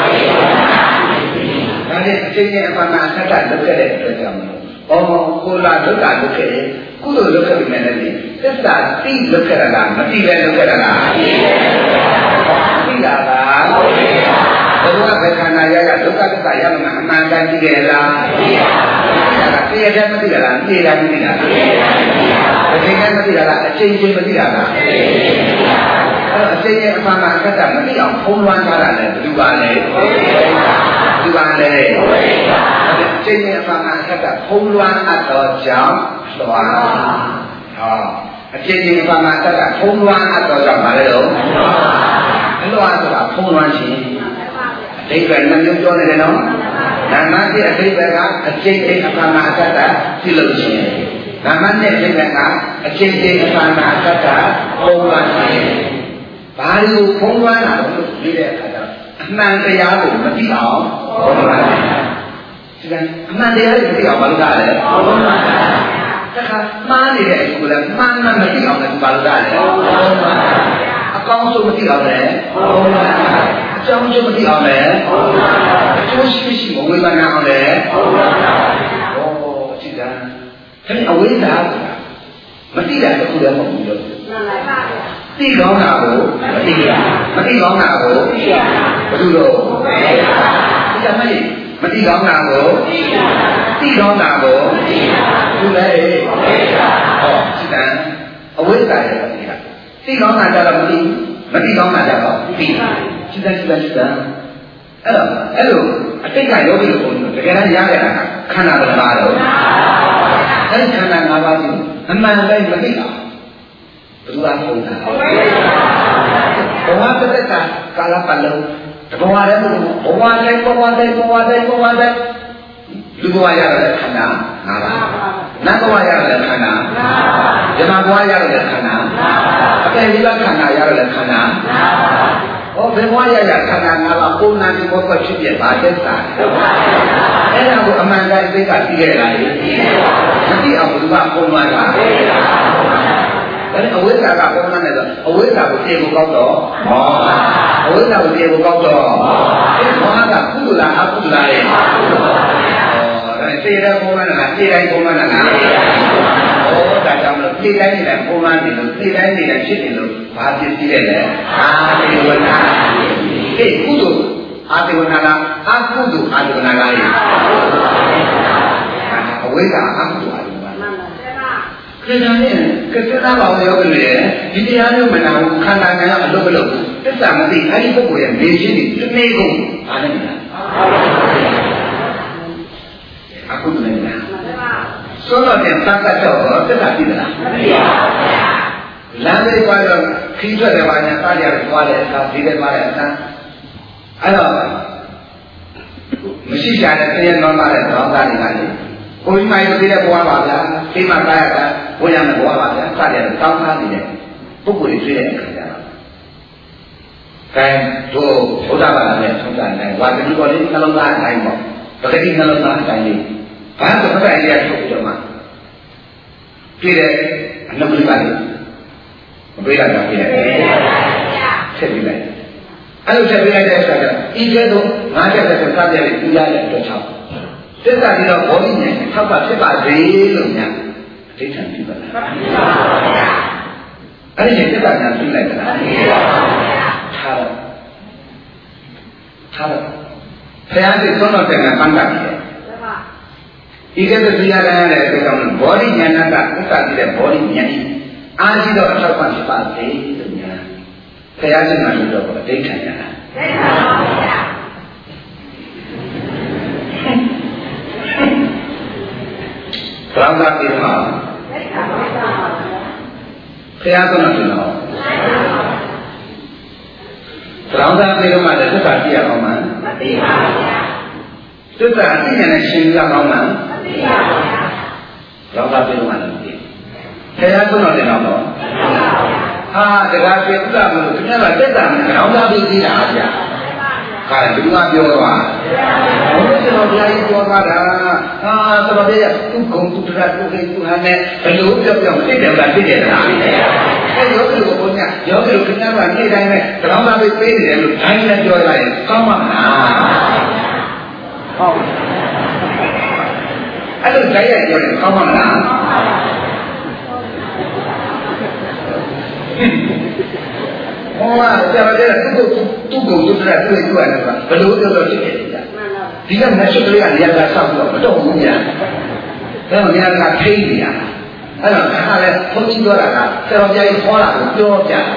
နဲ့အချိန်ရဲ့အပ္ပမအက်ကလုပ်ခဲ့တဲ့အတွက်ကြောင့်အော်ကိုလာဒုက္ခလုပ်ခဲ့တယ်ကုသိုလ်လုပ်ခဲ့ပြီနဲ့လည်းသစ္စာသိလုပ်ခဲ့တာလားမသိပဲလုပ်ခဲ့တာလားသိတာပါဘုရားဘယ်ခန္ဓာရရဒုက္ခဒုက္ခရမှာအမှန်တန်ကြည့်ရလားသိပါဘူးသိရတယ်မသိတာလားသိတာမသိတာလားအချိန်နဲ့မသိတာလားအချိန်ချင်းမသိတာလားအဲ့တော့အချိန်ရဲ့အမှန်မှအကတ္တမသိအောင်ဖုံးလွှမ်းထားတာလေဘယ်သူပါလဲဘယ်သူပါလဲအချိန်ရဲ့အမှန်မှအကတ္တဖုံးလွှမ်းအပ်သောကြောင့်လွှမ်းဟောအချိန်ချင်းအမှန်မှအကတ္တဖုံးလွှမ်းအပ်သောကြောင့်ပါလေတော့အလွှမ်းဆိုတာဖုံးလွှမ်းခြင်းအဓိပ္ပာယ်နှမျိုးပြောနေတယ်နော်နာမတိအဓိပ္ပာယ်ကအချိန်ချင်းအမှန်မှအကတ္တသိလို့ခြင်းနာမနဲ့အဓိပ္ပာယ်ကအချိန်ချင်းအမှန်မှအကတ္တဖုံးလွှမ်းခြင်းဘာလို့ဖုံးလွှမ်းတာလို့ပြောတဲ့အခါကျတော့အမှန်တရားကိုမသိအောင်ဖုံးလွှမ်းတယ်ဒီကအမှန်တရားကိုမသိအောင်ဘာလို့လဲဖုံးလွှမ်းတယ်တခါမှားနေတဲ့အကူလည်းမှန်မှန်မသိအောင်လည်းဘာလို့လဲဖုံးလွှမ်းတယ်အကောင်းဆုံးမသိအောင်လည်းဖုံးလွှမ်းတယ်အကြောင်းကျိုးမသိအောင်လည်းဖုံးလွှမ်းတယ်အကျိုးရှိရှိမဝေဖန်အောင်လည်းဖုံးလွှမ်းတယ်ဟောကြည့်တာဒါအဝိဇ္ဇာဆိုတာမသိတာတခုလည်းမဟုတ်ဘူးလို့မှန်ပါပါသိကောင်းတာကိုမသိရမသိကောင်းတာကိုသိရဘယ်လိုလို့သိရဒီကနေ့မသိကောင်းတာကိုသိရသိကောင်းတာကိုသိရဘယ်လိုလဲသိရဟောစိတံအဝိဇ္ဇာရဲ့သိတာသိကောင်းတာကြတော့မသိမသိကောင်းတာကြတော့သိစိတံစိတံစိတံအဲ့တော့အဲ့လိုအတိတ်ကယောဂီကိုတကယ်တမ်းရခဲ့တာခန္ဓာဘယ်ပါတော့အဲ့ဒီခန္ဓာ၅ပါးကိုအမှန်တိုင်းမသိအောင်ဘုရားပုံတာဘဝပတ္တကာလပတ်လုံးဘဝလည်းဘဝတိုင်းဘဝတိုင်းဘဝတိုင်းဘဝတိုင်းလူဘဝရတဲ့ခန္ဓာ၅ပါးနတ်ဘဝရတဲ့ခန္ဓာ၅ပါးဇမဘဝရတဲ့ခန္ဓာ၅ပါးအပေဒီကခန္ဓာရတဲ့ခန္ဓာ၅ပါးဟောဘယ်ဘဝရရခန္ဓာ၅ပါးပုံနာပြီးဘောကဖြစ်ပြပါသက်သာအဲ့ဒါကိုအမှန်တိုင်းသိကသိခဲ့လားမသိအောင်ဘုရားပုံမှန်တာဒါနဲ့အဝိဇ္ဇာကပုံမှန်တယ်ဆိုအဝိဇ္ဇာကိုပြေဖို့ကောက်တော့မောဟအဝိဇ္ဇာကိုပြေဖို့ကောက်တော့အဲမောဟကကုသလားအကုသလားလဲဟောဒါစေရပုံမှန်လားပြေတိုင်းပုံမှန်လားဟောဒါကြောင့်မလို့ပြေတိုင်းနေတယ်ပုံမှန်နေလို့ပြေတိုင်းနေတယ်ဖြစ်နေလို့ဘာဖြစ်ပြီးလဲအာတေဝနာအေးကုသိုလ်အာတေဝနာလားအကုသိုလ်အာတေဝနာလားအဝိဇ္ဇာအကုသိုလ်ဒီကနေ့ကစ္စနာဘောင်ရောက်နေတယ်ဒီတရားမျိုးမနာဘူးခန္ဓာကအလုပ်မလုပ်ဘူးသစ္စာမသိအဲ့ဒီပုဂ္ဂိုလ်ရဲ့နေခြင်းတွေတနေ့ကုန်ဘာလဲမလားအခုတည်းကဆိုတော့ပြန်သတ်တတ်တော့သစ္စာသိသလားမသိပါဘူးလမ်းလေးသွားတော့ခီးထွက်တယ်ပါညာတားရတယ်သွားတယ်အခါဒီတယ်သွားတယ်အခါအဲ့တော့မရှိကြတဲ့တရားတော်သားတဲ့သောသားတွေကလေကိုကြီးမိုင်းတို့တဲ့ဘဝပါဗျာအိမ်မှာသားရတာဘုရားနဲ့ဘဝပါဗျာစတယ်တောင်းသားနေတဲ့ပုဂ္ဂိုလ်တွေတွေ့တဲ့အခါကျတော့ကဲတို့ဘုရားဘာသာနဲ့ဆုံးတာနိုင်ဝါတိပေါ်လေးနှလုံးသားအတိုင်းပေါ့ပဂတိနှလုံးသားအတိုင်းလေးဘာသာပဂတိရထုတ်ပြီးတော့မှတွေ့တဲ့အနုပ္ပလိကလေးမတွေ့ရတာပြည့်တယ်ဆက်ပြီးလိုက်အဲ့လိုဆက်ပြီးလိုက်တဲ့အခါကျတော့ဤကဲ့သို့ငါးချက်သက်သာပြည့်ပြီးပြရတဲ့အတွက်ကြောင့်သစ္စာပြီးတော့ဘောဓိဉာဏ်ထောက်ပါဖြစ်ပါစေလို့ညာအဋ္ဌံပြုပါလားအဲ့ဒီသစ္စာဉာဏ်ပြုလိုက်တာထားတော့ထားတော့ဘုရားရှင်သုံးတော်တဲ့ကပန်းတာပြီဒီကဲ့သို့တရားရတဲ့အတွက်ကြောင့်ဘောဓိဉာဏ်ကသစ္စာပြီးတဲ့ဘောဓိဉာဏ်အာရှိတော့အထောက်ပံ့ဖြစ်ပါစေလို့ညာဘုရားရှင်ကလို့တော့အတိတ်ခံရတာသိပါပါဘုရားဘောင်းသာပြေမှာသိပါပါဘုရားဘုရားကတော့ကျွန်တော်ဘောင်းသာပြေမှာလည်းသစ္စာကြည့်ရအောင်မှာမသိပါဘူးဘုရားသစ္စာအသိဉာဏ်နဲ့ရှင်းပြအောင်မှာမသိပါဘူးဘုရားဘောင်းသာပြေမှာလည်းမသိဘုရားကတော့ကျွန်တော်တော့ဟာတရားပြေဥစ္စာမလို့ခင်ဗျားကတက်တာနဲ့ဘောင်းသာပြေသေးတာဗျာခါတယ်ဘယ်သူကပြောသွားဘုရားကျွန်တော်ဘုရားကြီးပြောသွားတာဟာသဘောတရားသူကုံသူတရသူကိသူဟာနဲ့ဘယ်လိုပြောပြောသိတယ်လားသိတယ်လားအဲယောဂီကိုဘုရားယောဂီကိုခင်ဗျားကနေ့တိုင်းနဲ့သဘောသားပေးပေးနေတယ်လို့ဒိုင်းနဲ့ပြောလိုက်ရင်ကောင်းမှာမလားဟုတ်အဲ့လိုဒိုင်းရပြောရင်ကောင်းမှာမလားဟောဆရာမတဲ့သူ့ကိုသူ့ကိုသူ့တဲ့သူ့ရဲ့သူ့ရဲ့ဘယ်လိုပြောလို့ဖြစ်နေလဲဒီကမက်ဆေ့ကလေးကနေရာကဆောက်ပြီးတော့မတော့ဘူးညာဒါမှမဟုတ်ညာကထိနေရအဲ့တော့ခါလဲဘုန်းကြီးပြောတာကဆရာပြကြီးခေါ်တာကိုပြောပြတယ်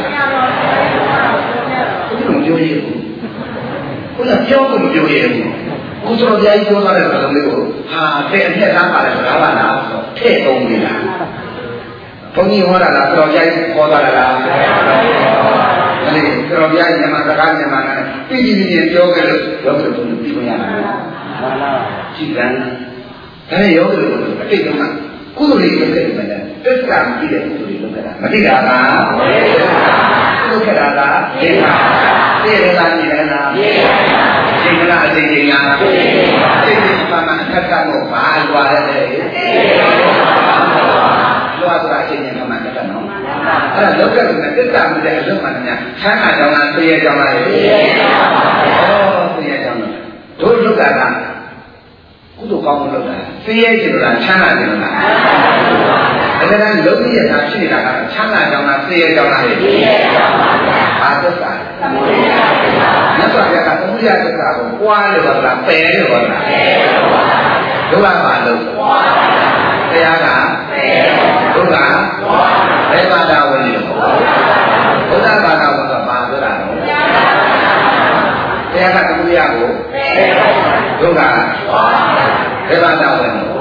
ဘုရားမပြောရဘူးဘုရားပြောလို့မပြောရဘူးကိုဆရာပြကြီးပြောထားတဲ့စကားလေးကိုဟာတဲ့အထက်သားပါတဲ့စကားပါလားဆိုထည့်သုံးနေတာဘုန်းကြီးဟောတာလားဆရာပြကြီးခေါ်တာလားအဲ့ဒီဆရာပြကြီးညမှာစကားညမှာနဲ့ပြည်ပြည်ပြည်ပြောကြလို့ရောက်လို့ပြီးခွင့်ရတာမှန်လားကြည်ကံဒါနဲ့ရောက်လို့အတိတ်ကကုသိုလ်လေးလုပ်ခဲ့တယ်မယ်တစ္ဆာမကြည့်တဲ့ကုသိုလ်လေးလုပ်ခဲ့တာမသိတာလားလုပ်ခဲ့တာလားသိပါသိရတာကြည့်တယ်လားသိပါသိကလားအသိဉာဏ်လားသိပါသိပါမှအထက်ကတော့ဘာလွာရတယ်လွာဆိုတာအသိဉာဏ်မှတက်တယ်နော်အဲ့ဒါလောက်ခဲ့တယ်တစ္ဆာမတဲ့အလုပ်မှန်များချမ်းသာကြောင်းလားသိရကြောင်းလားသိရကြောင်းပါဗျာဩသိရကြောင်းလားတို့လုပ်တာကကုသိုလ်ကောင်းလို့လုပ်တာသိရခြင်းလားချမ်းသာခြင်းလားအဲ့ဒါကလုံးကြီးရတာဖြစ်နေတာကချမ်းသာကြောင်းလားသိရကြောင်းလားသိရကြောင်းပါဗျာဘာသစ္စာသမုဒယသစ္စာမြတ်စွာဘုရားကသမုဒယသစ္စာကိုပွားလို့ပါလားပယ်လို့ပါလားပယ်လို့ပါဗျာတို့ကပါလို့ပွားပါဗျာတရားကပယ်တို့ကပွားဘယ်ဘာသာဝင်လို့ဘုရားဘာသာဝင်ကဘာပြောတာလဲတရားကသမုဒယကိုပယ်တို့ကပွားဘယ်ဘာသာဝင်လို့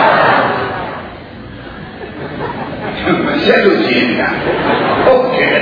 မဆက်လို့ကြည့်နေတာဟုတ်ကဲ့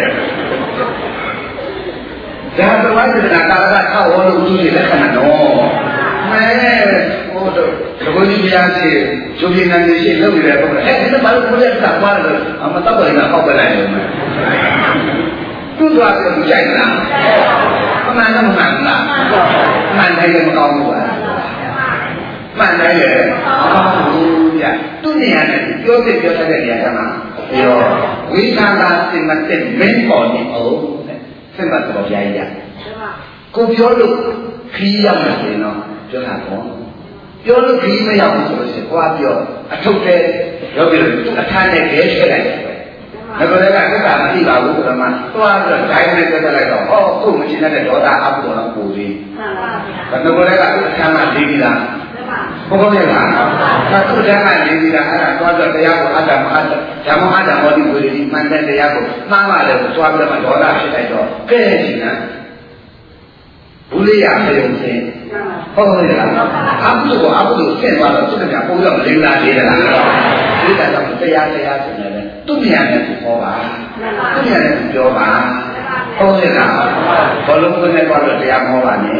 ဒါသဝိုင်းကတာကာရကထောက်ဟောလို့သူ့ရဲ့လက္ခဏာတော့မဲဟိုတော့သဘောကြီးတရားရှိကျိုးပြင်းနေရှိလုပ်နေတဲ့ပုံနဲ့အဲဒီမှာဘာလို့ဘုရားကပါလို့အမတော့လည်းဟောက်ပလိုက်တယ်မယ်သူ့သွားပြီးကြိုက်လားအမှန်တော့မှန်လားမှန်တယ်မကောင်းဘူးပါမှန်တယ်လေဟုတ်ဗျာသူနေရာနဲ့ပြောပြပြောတဲ့နေရာကမှပြောဝိသန္တာစင်မတဲ့မင်းပေါ်နေအောင်စင်မတော်ပြရကိုပြောလို့ခီးရမယ်ဆိုရင်တော့ပြောတာပေါ့ပြောလို့ခီးမရောက်ဘူးဆိုလို့ရှိရင်ကိုကပြောအထုတ်တဲ့ရောက်ပြီးတော့အထာနဲ့ခဲထည့်လိုက်တယ်ငါတို့လည်းကသစ္စာမသိပါဘူးဆိုတော့မှသွားပြီးတော့ဒိုင်းနဲ့တက်တက်လိုက်တော့ဟောကိုမရှင်းတဲ့ဒေါသအပုဒ်တော့ပူသေးမှန်ပါဗျာငါတို့လည်းကအခမ်းမှာနေပြီလားဘုရားမြတ်လားဒါသူတည်းကနေပြီးတာအဲ့ဒါသွားတော့တရားကိုအတ္တမအတ္တဓမ္မအတ္တဟောဒီကိုဒီမှန်တဲ့တရားကိုမှားပါလေသွားပြီးတော့ဒေါသဖြစ်လိုက်တော့ကဲဒီကဘူးလေးရမယုံစင်ဟုတ်ကဲ့လားအကုသိုလ်ကအကုသိုလ်ဆင့်သွားတော့သူကပုံတော့လိမ္မာသေးတယ်လားဒီကတော့တရားတရားဆိုနေတယ်သူ့မြန်နဲ့ဟောပါသူ့မြန်နဲ့ပြောပါဟုတ်ကဲ့လားဘလုံးကိုနဲ့တော့တရားဟောပါနဲ့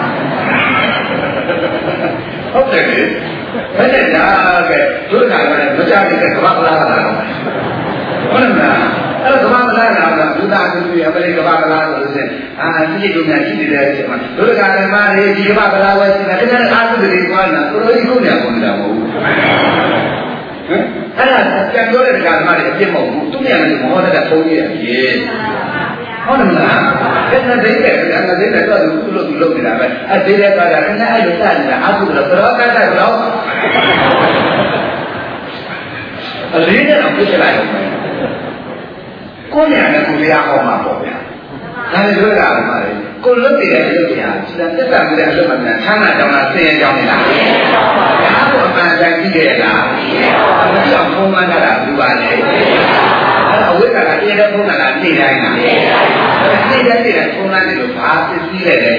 ဟုတ်တယ်လေဘယ်နဲ့ဒါကဒုက္ခကလည်းမကြတဲ့ကမ္ဘာလာတာဟုတ်လားအဲ့တော့ကမ္ဘာလာတာကဘုရားသူရဲ့အပရိကမ္ဘာလာလို့ဆိုရင်အာဒီလိုများရှိနေတဲ့အချိန်မှာဒုက္ခဓမ္မတွေဒီကမ္ဘာလာဝဲရှိနေတာတကယ်အားထုတ်တွေကွာနာတော်တော်ကြီးခုနေပုံနေတာမဟုတ်ဘူးဟမ်အဲ့ဒါကြံပြောတဲ့ဓမ္မတွေအပြစ်မဟုတ်ဘူးသူများလည်းမဟောတတ်တဲ့ဘုန်းကြီးရဲ့ပြေဟုတ်တယ်မလားအဲ့ဒါဒိဋ္ဌိကအငဒိဋ္ဌိတော့သူ့လို့သူလုပ်နေတာပဲအဲ့ဒီလည်းကတော့ခဏအဲ့လိုစနေတာအခုတော့ဘရောကတ်တယ်ဘရောအလေးနဲ့တော့ပြစ်လိုက်အောင်ကိုယ်နဲ့ကိုယ်တရားဟောမှာပေါ့ဗျာဒါလည်းပြောတာပါလေကိုယ်လွတ်နေတဲ့လွတ်တရားစတဲ့တက်တာမှုတဲ့အလုပ်မှန်ချမ်းသာကြောင်းလားဆင်းရဲကြောင်းလားဆင်းရဲကြောင်းပါဗျာဒါတော့အမှန်တန်ကြည့်ရလားမကြည့်အောင်ဖုံးမှန်းတာဘူးပါလေအဲ့ဒါအဝိဇ္ဇကလည်းတရားတဲ့ဘုန်းကလည်းနေတိုင်းလားနေတိုင်းနေတိုင်းဘုန်းလားနေလို့ဘာပစ္စည်းလဲလေ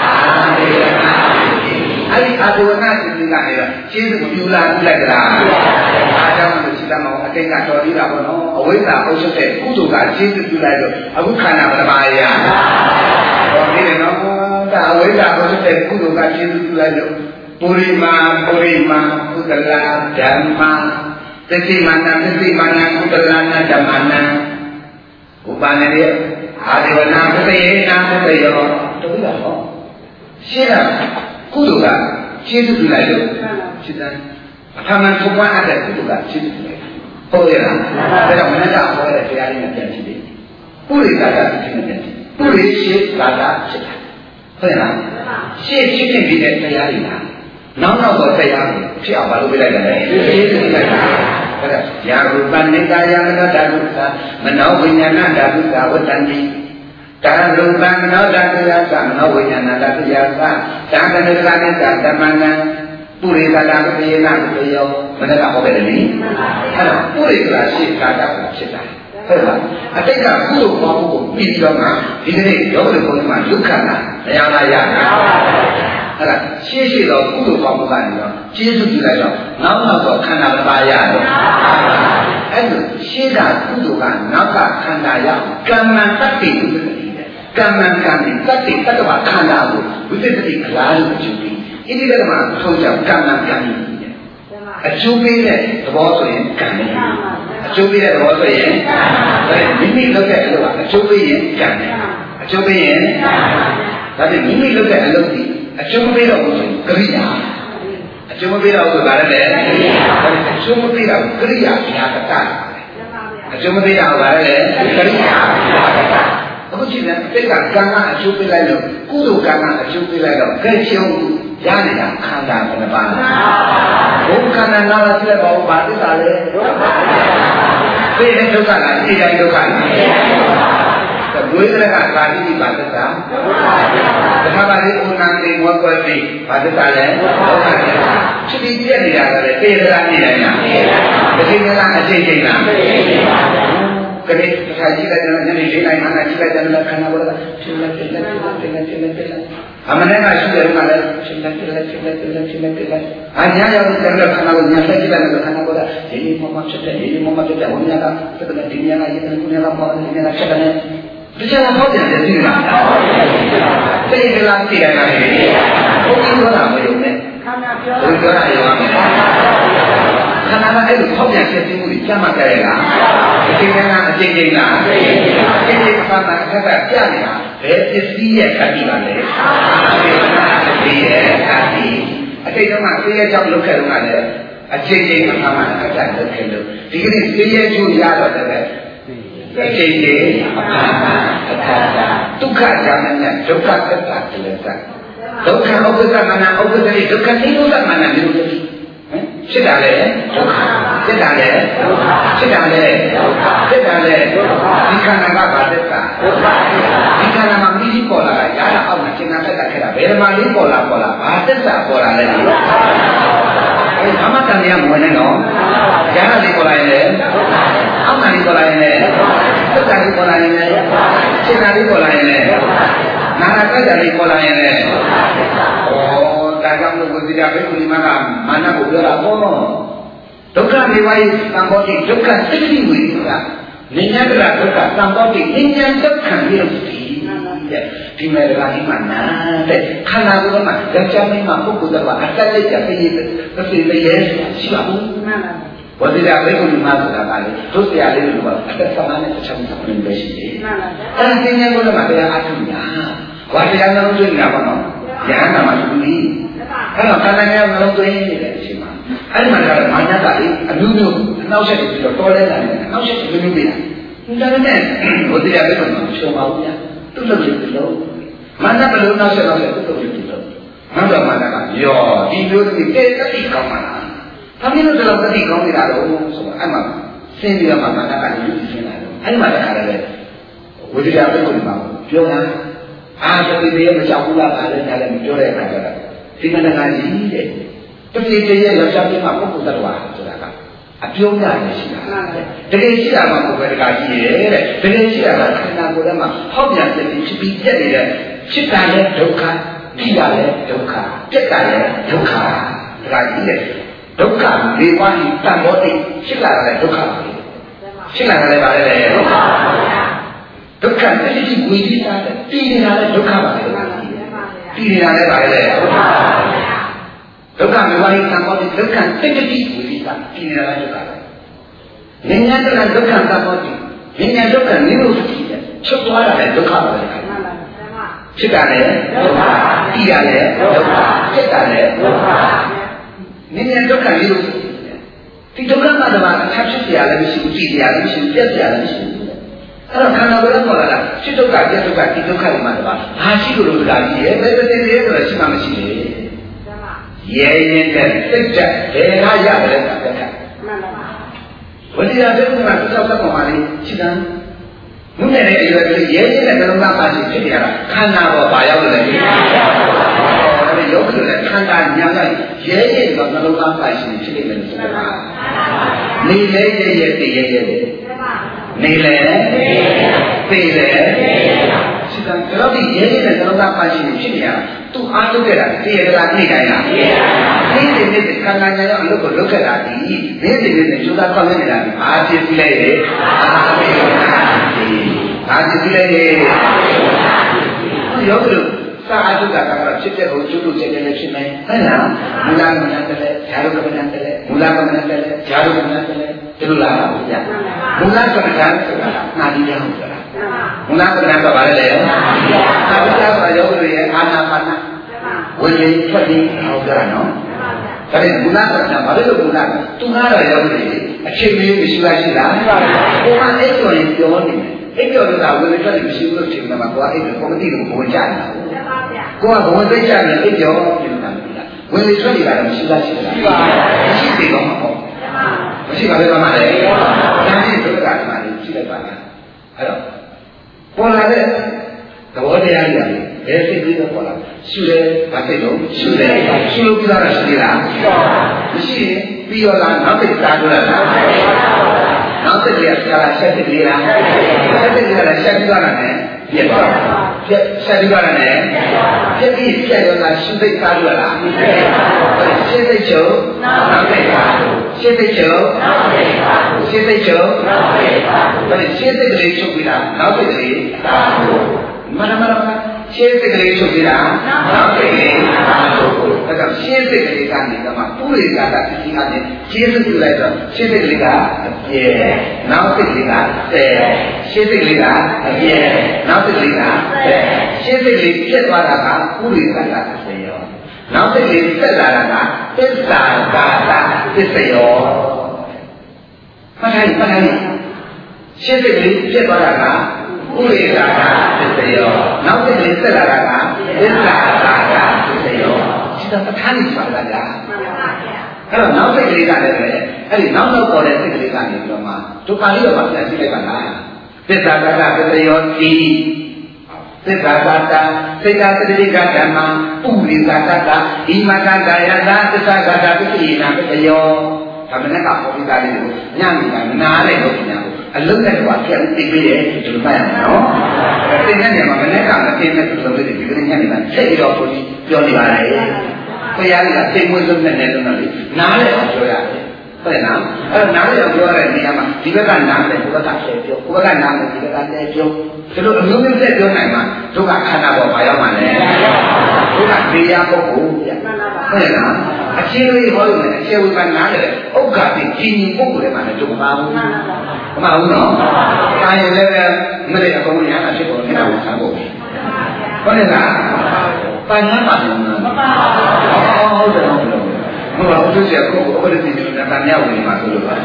အဲ့ဒီအာဒဝနာပစ္စည်းကနေတော့ကျေးဇူးကိုပြုလာပြုလိုက်ကြတာအားကြောင့်လို့ရှိတာမဟုတ်အတိတ်ကတော်သေးတာပေါ့နော်အဝိဇ္ဇာအုပ်ချုပ်တဲ့ကုသိုလ်ကကျေးဇူးပြုလိုက်တော့အခုခန္ဓာပထမရာဟောနေတယ်နော်ဒါအဝိဇ္ဇာအုပ်ချုပ်တဲ့ကုသိုလ်ကကျေးဇူးပြုလိုက်တော့ပုရိမာပုရိမာကုသလဓမ္မာသတိမာနသတိမာနကုသလနာဓမ္မနာဥပါနေရအာဒဝနာပတယေနာပတယောတို့ရဟောရှင်းတာကုသိုလ်ကကျေးဇူးပြုလိုက်လို့ဖြစ်တယ်အထမန်ထုတ်ပွားတဲ့ကုသိုလ်ကကျေးဇူးပြုလိုက်ဟုတ်ရဲ့လားဒါကြောင့်မနက်ကဟောတဲ့တရားလေးနဲ့ပြန်ကြည့်တယ်ပုရိသတာဖြစ်နေတယ်ပုရိရှိသာတာဖြစ်တာဟုတ်ရဲ့လားရှေ့ဖြစ်ဖြစ်ပြီးတဲ့တရားတွေလားနောက်နောက်တော့တရားတွေဖြစ်အောင်မလုပ်ပြလိုက်တယ်ကျေးဇူးပြုလိုက်တာဒါကြောင့်ယာရုပနိကာယမနောဓာတုသမနောဝိညာဏဓာတုကဝတ္တန္တိတာရုပမနောဓာတုယသမနောဝိညာဏဓာတုယသသံဃနကနိသဓမ္မနံပုရိသတာပိယနာပိယောမနကဟောခဲ့တယ်နိအဲ့တော့ပုရိသရှိကာတာကိုဖြစ်တာဟုတ်လားအတိတ်ကကုသိုလ်ပေါင်းကိုပြီးတော့မှဒီကနေ့ယောဂီဘုန်းကြီးမှာဒုက္ခနာမရလားရတာအဲ့ဒါရှေ့ရှေ့တော့ကုသိုလ်ပေါင်းမှုကနေတော့ကျေးဇူးပြုလိုက်တော့နောက်နောက်တော့ခန္ဓာမပါရတော့အဲ့လိုရှေ့ကကုသိုလ်ကနောက်ကခန္ဓာရကမ္မတတ္တိလို့ပြောတယ်ကမ္မကံတတ္တိတတ္တဝခန္ဓာကိုဝိသေတိကလားလို့ပြောပြီးဣတိကမှာဆုံးကြောက်ကမ္မကံအကျိုးပေးတဲ့သဘောဆိုရင်ကံနဲ့အကျိုးပေးတဲ့သဘောဆိုရင်မိမိလုပ်တဲ့အလုပ်ကအကျိုးပေးရင်ကံနဲ့အကျိုးပေးရင်ဒါပေမဲ့မိမိလုပ်တဲ့အလုပ်ဒီအကျိုးမပေးတော့ဘူးဆိုရင်ကရိယာအကျိုးမပေးတော့ဘူးဆိုတာလည်းအကျိုးမပေးတော့ကရိယာဘုရားကတာအကျိုးမပေးတော့ဘာလဲကရိယာအခုကြည့်နေတိတ်ကကံကအကျိုးပေးလိုက်လို့ကုသိုလ်ကံကအကျိုးပေးလိုက်တော့ခဲချုံရနေတာခန္ဓာဘယ်နှပါလဲဘုခန္ဓာနာလာကြည့်လိုက်ပါဦးဘာသစ္စာလဲသိတဲ့ဒုက္ခလားသိတဲ့ဒုက္ခလားဝိသရကကာတိဘာသစ္စာဒုက္ခပါဠိဥနာတိဝက္ကတိဘာသစ္စာလဲဒုက္ခဖြစ်ပြီးပြည့်နေတာလည်းသိရတာနေတယ်ညာတတိယကအချိန်ချင်းလားကလေးတစ်ခါကြည့်လိုက်တော့ညနေလေးနိုင်မှန်းကြည့်လိုက်တယ်လည်းခန္ဓာဘောကဖြစ်လက်ဖြစ်လက်ဖြစ်လက်ဖြစ်လက်ဖြစ်လက်အမနဲ့ကရှိတယ်ကလည်းဖြစ်လက်ဖြစ်လက်ဖြစ်လက်ဖြစ်လက်ဖြစ်လက်ဖြစ်လက်အညာရောက်တဲ့ခန္ဓာကိုညာဆက်ကြည့်လိုက်တော့ခန္ဓာဘောကဒီနေ့မှမဖြစ်တဲ့ဒီနေ့မှမဖြစ်တဲ့ဝိညာဏကစတဲ့ဒီညာကယတနာကုညာကပေါ်တဲ့ညာကချက်တယ်ဒီချက်ဟောတယ်သိလားသိကြလားသိတယ်လားဘုရားပြောတာမယုံနဲ့ခန္ဓာပြောဘုရားပြောတာယုံရမယ်ခန္ဓာကအဲ့လိုဟောပြန်ချက်သိမှုကြီးကျမ်းမှာကြရလားအချိန်ကအချိန်ချင်းလားအချိန်ချင်းအခါမှာအခက်ကပြနေတာဘယ်ပစ္စည်းရဲ့ခတိပါလဲဒီရဲ့ခတိအချိန်တုန်းကသိရကြောင့်လုပ်ခဲ့တော့ကလည်းအချိန်ချင်းအခါမှာအခက်လုပ်ခဲ့လို့ဒီကနေ့သိရကျိုးရတော့တဲ့အချိန်ချင်းအခါမှာအခက်ဒုက္ခဇာမညဒုက္ခသတ္တတလကဒုက္ခဥပ္ပဒမနာဥပ္ပဒိဒုက္ခနိရောဓမနာနိရောဓဖြစ်တာလေဒုက္ခဖြစ်တာလေဒုက္ခဖြစ်တာလေဒုက္ခဖြစ်တာလေဒုက္ခဒီခန္ဓာကဘာသစ္စာဒုက္ခဒီခန္ဓာမှာမိကြီးပေါ်လာတာရတာအောက်မှာသင်္ခါတက်တာခဲ့တာဘယ်မှာလေးပေါ်လာပေါ်လာဘာသစ္စာပေါ်လာလဲဒုက္ခအဲဘာမှတန်တရားမဝင်နဲ့နော်ရတာလေးပေါ်လာရင်လေအောက်မှာလေးပေါ်လာရင်လေသစ္စာလေးပေါ်လာရင်လေသင်္ခါလေးပေါ်လာရင်လေနာနာတက်တာလေးပေါ်လာရင်လေဩဒါကြောင့်လို့ဝိသရာဘိက္ခုနီမကမာနကိုပြောတာပေါ့ဒုက္ခမေဝိသံဘောတိဒုက္ခစိတ်တိဝိဆိုတာနိညာတရဒုက္ခသံဘောတိနိညာဒုက္ခမြေလို့ဒီဒီမဲ့ကဟိမနာတဲ့ခန္ဓာကိုယ်မှာကြောက်ကြမင်းမှာပုဂ္ဂိုလ်တော်ကအတ္တလိုက်ကြသိတဲ့သိတဲ့ရဲ့ရှိပါဘူးမှန်ပါဝိသရာဘိက္ခုနီမဆိုတာကလေတို့ဆရာလေးတို့ကအတ္တသမနဲ့တစ်ချက်မှမပဲရှိတယ်မှန်ပါအဲ့ဒီဉာဏ်ကိုလည်းမတရားအထုညာဝါတရားလုံးကျွေးနေတာပေါ့နော်ဉာဏ်နာမှာသူကြီးအဲ့တော့ခန္ဓာငယ်နှလုံးသွင်းနေတဲ့အချိန်မှာအဲ့ဒီမှာကတော့မာနကလေအမျိုးမျိုးအနောက်ဆက်ပြီးတော့တော်လဲလာတယ်အနောက်ဆက်ပြီးမျိုးမျိုးပြတာဒါပေမဲ့ဘုရားပဲတော့ရှုံးပါဘူးဗျာသူ့လိုလိုသူ့လိုမာနကလုံးနောက်ဆက်နောက်ဆက်သူ့လိုလိုသူ့လိုနောက်တော့မာနကယောဒီမျိုးတွေတဲ့တိကောင်းပါလားဘာဖြစ်လို့ဒီလိုတိကောင်းနေတာတော့ဆိုတော့အဲ့မှာဆင်းပြီးတော့မာနကလည်းယူဆင်းလာတော့အဲ့မှာတခါလည်းဝိဒရာပဲကိုဒီမှာပြောတာအာသတိတွေမကြောက်ဘူးလားဒါလည်းဒါလည်းမပြောတဲ့အခါကျတော့ဒီမနကကြီးတဲ့တတိတည်းရဲ့ရောက်ရှားပြီးမှပုဂ္ဂိုလ်တ attva ဆိုတာကအပြုံးရတယ်ရှိတာတကယ်ရှိတာမှကိုယ်ပဲတကားရှိရဲ့တဲ့တကယ်ရှိတာကခန္ဓာကိုယ်ထဲမှာဟောက်ပြန်တဲ့ဖြစ်ပြီးပြက်နေတဲ့ဖြစ်တာလည်းဒုက္ခတိတာလည်းဒုက္ခပြက်တာလည်းဒုက္ခတကားကြီးတဲ့ဒုက္ခဒီပါဠိတန်ဖို့တိဖြစ်လာတယ်ဒုက္ခပါပဲဖြစ်လာတယ်ပါလေဒုက္ခပါဗျာဒုက္ခတတိဝိသိတာတဲ့တည်နေတာလည်းဒုက္ခပါပဲတည်နေတာလည်းပါလေဒုက္ခပါဗျာဒုက္ခမဝိတံဘောတိဒုက္ခတတိဝိသိတာတည်နေတာလည်းဒုက္ခပါဉာဏ်ဉာဏ်တဒုက္ခသဘောတိဉာဏ်ဉာဏ်ဒုက္ခနိရောဓတိတဲ့ချုပ်သွားတာလည်းဒုက္ခပါပဲဖြစ်တာလည်းဒုက္ခတည်တာလည်းဒုက္ခဖြစ်တာလည်းဒုက္ခဉာဏ်ဉာဏ်ဒုက္ခနိရောဓဒီဒုက္ခမှာတော့အခြားဖြစ်เสียလည်းမရှိဘူးကြည်เสียလည်းမရှိဘူးပြက်เสียလည်းမရှိဘူးအဲ့တော့ခန္ဓာကိုယ်ကပေါ်လာတာဖြစ်ဒုက္ခပြက်ဒုက္ခဒီဒုက္ခတွေမှာတော့ဘာရှိလို့လို့ဒါကြီးရဲ့ဘယ်တစ်နေ့လဲဆိုတော့ရှိမှမရှိလေရဲရင်တဲ့စိတ်တက်ဘယ်ဟာရတယ်ကပြက်ခါမှန်ပါပါဝိညာဉ်တဲ့ကသောက်သောက်ပေါ်မှာလေရှိတယ်မုန်းတဲ့ရွယ်ကလေးရဲရင်တဲ့နှလုံးသားပါရှိဖြစ်နေရတာခန္ဓာပေါ်ဘာရောက်လို့လဲအဲ့ဒါယောဂီလည်းခန္ဓာညာလိုက်ရဲရဲကနှလုံးသားပါရှိဖြစ်နေတယ်ဆိုတာနေလဲရဲရဲတည်ရဲရဲနေလဲတည်လဲရှိတယ်ဒါတော့ရဲရဲနဲ့နှလုံးသားပါရှိဖြစ်နေရတာသူအားလုပ်ခဲ့တာတည်ရတာနေတိုင်းလားနေနေနေခန္ဓာညာရောက်အလုပ်ကိုလုပ်ခဲ့တာဒီနေနေနေကျိုးသားကောင်းနေတာအားပြည့်ပြလိုက်လေအားပြည့်အားပြည့်လိုက်လေယောဂီစာအထုတာကတော့ဖြစ်တဲ့ကိုကျုပ်တို့ချက်တယ်ဖြစ်မယ်ဟုတ်လားမူလကမ္မနာတယ်ဈာရုကမ္မနာတယ်မူလကမ္မနာတယ်ဈာရုကမ္မနာတယ်ဒီလိုလားဗျာမူလကမ္မနာဆိုတာနာဒီတောင်းဆိုတာမူလကမ္မနာကဘာလဲလဲအာဝိဇ္ဇာဆိုယောဂီရဲ့အာနာပါနဝိညာဉ်ထွက်ပြီးဟောကြတာနော်ဒါနဲ့မူလကမ္မနာဘာလို့မူလသူကတော့ယောဂီအချိန်မျိုးမရှိလားရှိလားဘုရားအဲ့ဆိုရင်ပြောနေတယ်အဲ့ပြောလို့သာဝိညာဉ်ထွက်ပြီးမရှိဘူးလို့ထင်တယ်မှာကွာအဲ့ဒါကောမတိကိုဘုံကြတယ်ကိုကဘဝသိကြတယ်အိပ်ကြောပြင်တာမလားဝင်လေထွက်နေတာမရှိလားရှိလားမရှိသေးတော့မဟုတ်မရှိပါဘူးမမလေးဒါနဲ့ဒုက္ခကမှလည်းရှိလိုက်ပါလားအဲ့တော့ပေါ်လာတဲ့သဘောတရားကြီးရတယ်ဘယ်စိတ်ကြီးတော့ပေါ်လာရှုတယ်ဗာစိတ်တော့ရှုတယ်ရှုလို့ပြတာရှိလားမရှိရင်ပြီးရောလားနောက်စိတ်စားလို့လားနောက်စိတ်ကဆရာဆက်စိတ်ကလေးလားဆက်စိတ်ကလည်းဆက်ပြီးသွားတာနဲ့ပြတ်သွားပြတ်ဆက်ပြီးသွားတာနဲ့ပြတ်ပြီးပြတ်ရောလားရှုစိတ်စားလို့လားရှင်းစိတ်ချုပ်နောက်စိတ်စားရှင်းစိတ်ချုပ်နောက်စိတ်စားရှင်းစိတ်ချုပ်နောက်စိတ်စားဒါနဲ့ရှင်းစိတ်ကလေးချုပ်ပြီးတာနောက်စိတ်ကလေးစားဖို့မရမရရှင်းစိတ်ကလေးချုပ်ပြီးတာနောက်စိတ်ကလေးစားဖို့ဒါကရှင်းစိတ်ကလေးကနေတော့မှပုရိသတာပစ္စည်းအနေရှင်းစိတ်ပြုလိုက်တော့ရှင်းစိတ်ကလေးကအပြည့်နောက်စိတ်ကလေးကဆယ်ရှင်းစိတ်ကလေးကအပြည့်နောက်စိတ်ကလေးကဆယ်ရှင်းစိတ်ကလေးပြတ်သွားတာကပုရိသတာပစ္စည်းရောနောက်စိတ်ကလေးဆက်လာတာကသစ္စာကာတာပစ္စည်းရောမှတ်ထားမှတ်ထားရှင်းစိတ်ကလေးပြတ်သွားတာကဥရိကာတာပစ္စည်းရောနောက်စိတ်ကလေးဆက်လာတာကသစ္စာကာတာပစ္စည်းရောဒီတော့ပဋ္ဌာန်းကြီးပါလားဗျာမှန်ပါဗျာအဲ့တော့နောက်စိတ်ကလေးကလည်းပဲအဲ့ဒီနောက်နောက်ပေါ်တဲ့စိတ်ကလေးကနေပြီးတော့မှဒုက္ခလေးတော့ပြန်ကြည့်လိုက်ပါလားသစ္စာကာတာပစ္စည်းရောဒီသစ္စာကာတာစိတ်ကသတိကဓမ္မပုရိကာတာဒီမကတာယတာသစ္စာကာတာပစ္စည်းနာပစ္စည်းရောဒါမနဲ့ကပေါ်ပြီးသားလေးကိုညံ့နေတာမနာနဲ့လို့ညာကိုအလုံးနဲ့တော့ပြန်သိပြီးရဲ့ဒီလိုမှတ်ရမှာနော်သင်တဲ့နေရာမှာမနဲ့ကမသိတဲ့သူတွေဒီလိုညံ့နေတာစိတ်ပြီးတော့ပြောနေပါလေဘုရားကစိတ်မွေးဆုံးနဲ့နေလို့လေနားလည်းအောင်ပြောရတယ်ဟုတ်လားအဲ့တော့နားလည်းအောင်ပြောရတဲ့နေရာမှာဒီဘက်ကနားတယ်ဒီဘက်ကဆဲပြောဒီဘက်ကနားတယ်ဒီဘက်ကဆဲပြောဒီလိုအမျိုးမျိုးဆက်ပြောနိုင်မှာဒုက္ခခန္ဓာပေါ်မှာရောက်မှာလေဒုက္ခဒေယပုဂ္ဂိုလ်ပြဟုတ်လားအချင်းလေးဟောလို့လည်းအချင်းဝိပန်နားတယ်ဥက္ခတိကြီးကြီးပုဂ္ဂိုလ်တွေမှာလည်းဒုက္ခပါဘူးမှန်ပါဘူးနော်ဒါရင်လည်းမလေးအကုန်လုံးရတာဖြစ်ပေါ်နေတာကိုဆံဖို့ဟုတ်လားပညာပါလို့မပါဘူးဟုတ်တယ်ဟုတ်တယ်ဘုရားသူစီကိုဘုရားစီကလည်းတန်မြဝင်မှာဆိုလို့ပါ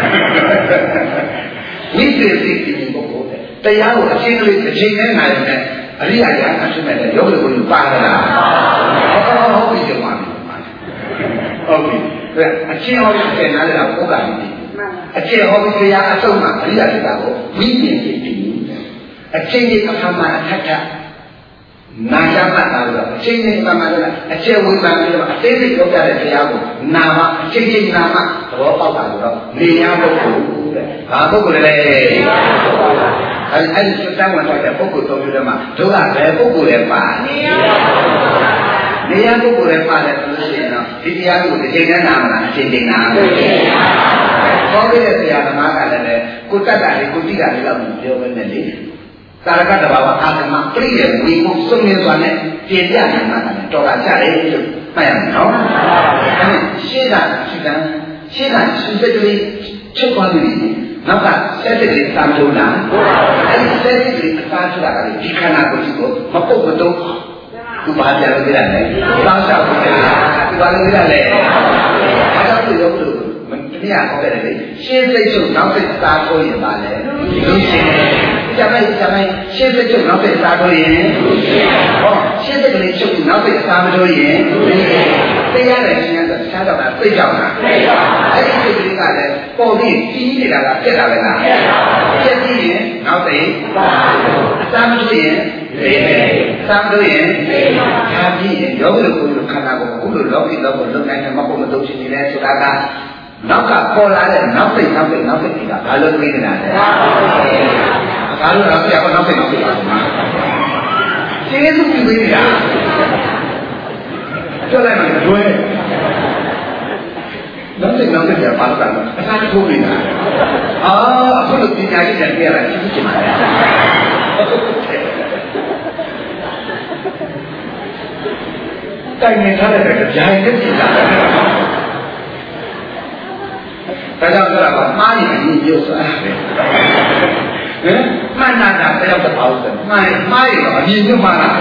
ဝိသေစီတိပုဂ္ဂိုလ်တရားကိုအချင်းကလေးအချင်းနဲ့နိုင်တယ်အရိယာညာအဖြစ်မဲ့ရုပ်ကိုပါလာတာဟုတ်ပြီကျော်ပါပြီဟုတ်ပြီအချင်းဟောပြီးပြန်လာတာပုဂ္ဂိုလ်ကြီးအချင်းဟောပြီးတရားအဆုံးမှာအရိယာဖြစ်တာကိုဝိသေစီတိအချင်းကြီးအထမအထက်ထနာချမှတ်တာလို့အချင်းချင်းမှမှန်တယ်အချက်ဝေဖန်ပြီးတော့အသေးစိတ်ပြောပြတဲ့တရားကိုနာမအချင်းချင်းနာမသဘောပေါက်တာလို့တော့နေရပုဂ္ဂိုလ်တဲ့။ဘာပုဂ္ဂိုလ်လဲ။အဲအဲဒီစတန်ဝင်တော့တဲ့ပုဂ္ဂိုလ်တော်မျိုးတွေမှာတို့ကဘယ်ပုဂ္ဂိုလ်လဲပါနေရနေရပုဂ္ဂိုလ်လဲပါတယ်ဆိုလို့ရှိရင်တော့ဒီတရားကိုတစ်ချိန်နဲ့နာမလားအချင်းချင်းနာ။ဘောပြတဲ့တရားသမားကလည်းကိုတတ်တာလေးကိုတိတာလေးတော့ပြောပဲနဲ့လေ။သာရကတဘာဝအာဂမပြည့်ရဲ့ဝိမှုစုံနေသွားနဲ့ပြင်ပြနိုင်မှာလည်းတော်တာကြတယ်လို့မှတ်ရမယ်နော်။အဲရှင်းတာရှင်းတာရှင်းတာရှင်းတဲ့ကလေးချုပ်သွားပြီ။နောက်ကဆက်တဲ့ကလေးသာထုံးတာ။အဲဒီဆက်တဲ့ကလေးအသားထုတ်တာကဒီခန္ဓာကိုယ်ကိုမပုတ်မတုံးသူပါကြလို့ပြရတယ်။တောင်းလျှောက်ပြီးတယ်။သူပါလို့ပြရတယ်။အဲဒါကိုရုပ်လို့မတရားဟောတယ်လေ။ရှင်းစိတ်ချုပ်နောက်စိတ်သာထုံးရင်ပါလေ။လူရှင်းကြမ်းကြမ်းရှင်းစိတ်ချုပ်နောက်စိတ်သာထုံးရင်ဟောရှင်းစိတ်ကလေးချုပ်နောက်စိတ်သာမထုံးရင်တရားနဲ့ရှင်းရတာရှားတော့တာသိကြအောင်လားသိပါဘူးအဲ့ဒီစိတ်ကလေးကလည်းပေါ်ပြီးကြီးနေတာကပြက်တာပဲလားပြက်ပြီးရင်နောက်သိအသာမလို့ရင်သိတယ်သာမလို့ရင်သိပါဒါပြီးရင်ယောဂလိုကိုခန္ဓာကိုအခုလိုလောကီလောကလုံနိုင်တယ်မဟုတ်မသုံးချင်နေလဲဆိုတာကနောက်ကပေါ်လာတဲ့နောက်သိနောက်သိနောက်သိကဘာလို့သိနေတာလဲဘာလို့တော့ပြောနောက်သိနောက်သိပါ့မလားရှင်းစုပြီးနေတာပြောလိုက်မှတွဲနောက်တစ်နောက်တစ်ပြန်ပါလာတယ်အစားထိုးနေတာအာအခုလိုပညာရေးနဲ့ပြရတယ်သိချင်ပါတယ်တိုင်နေထားတဲ့ကြာရင်တက်ကြည့်တာဒါကြောင့်ပြောတာကမှားရင်အရင်ပြောဆိုတာဟင်မှန်တာကတယောက်တစ်ပေါက်ဆိုမှားရင်မှားရင်တော့အရင်ပြောမှားတာ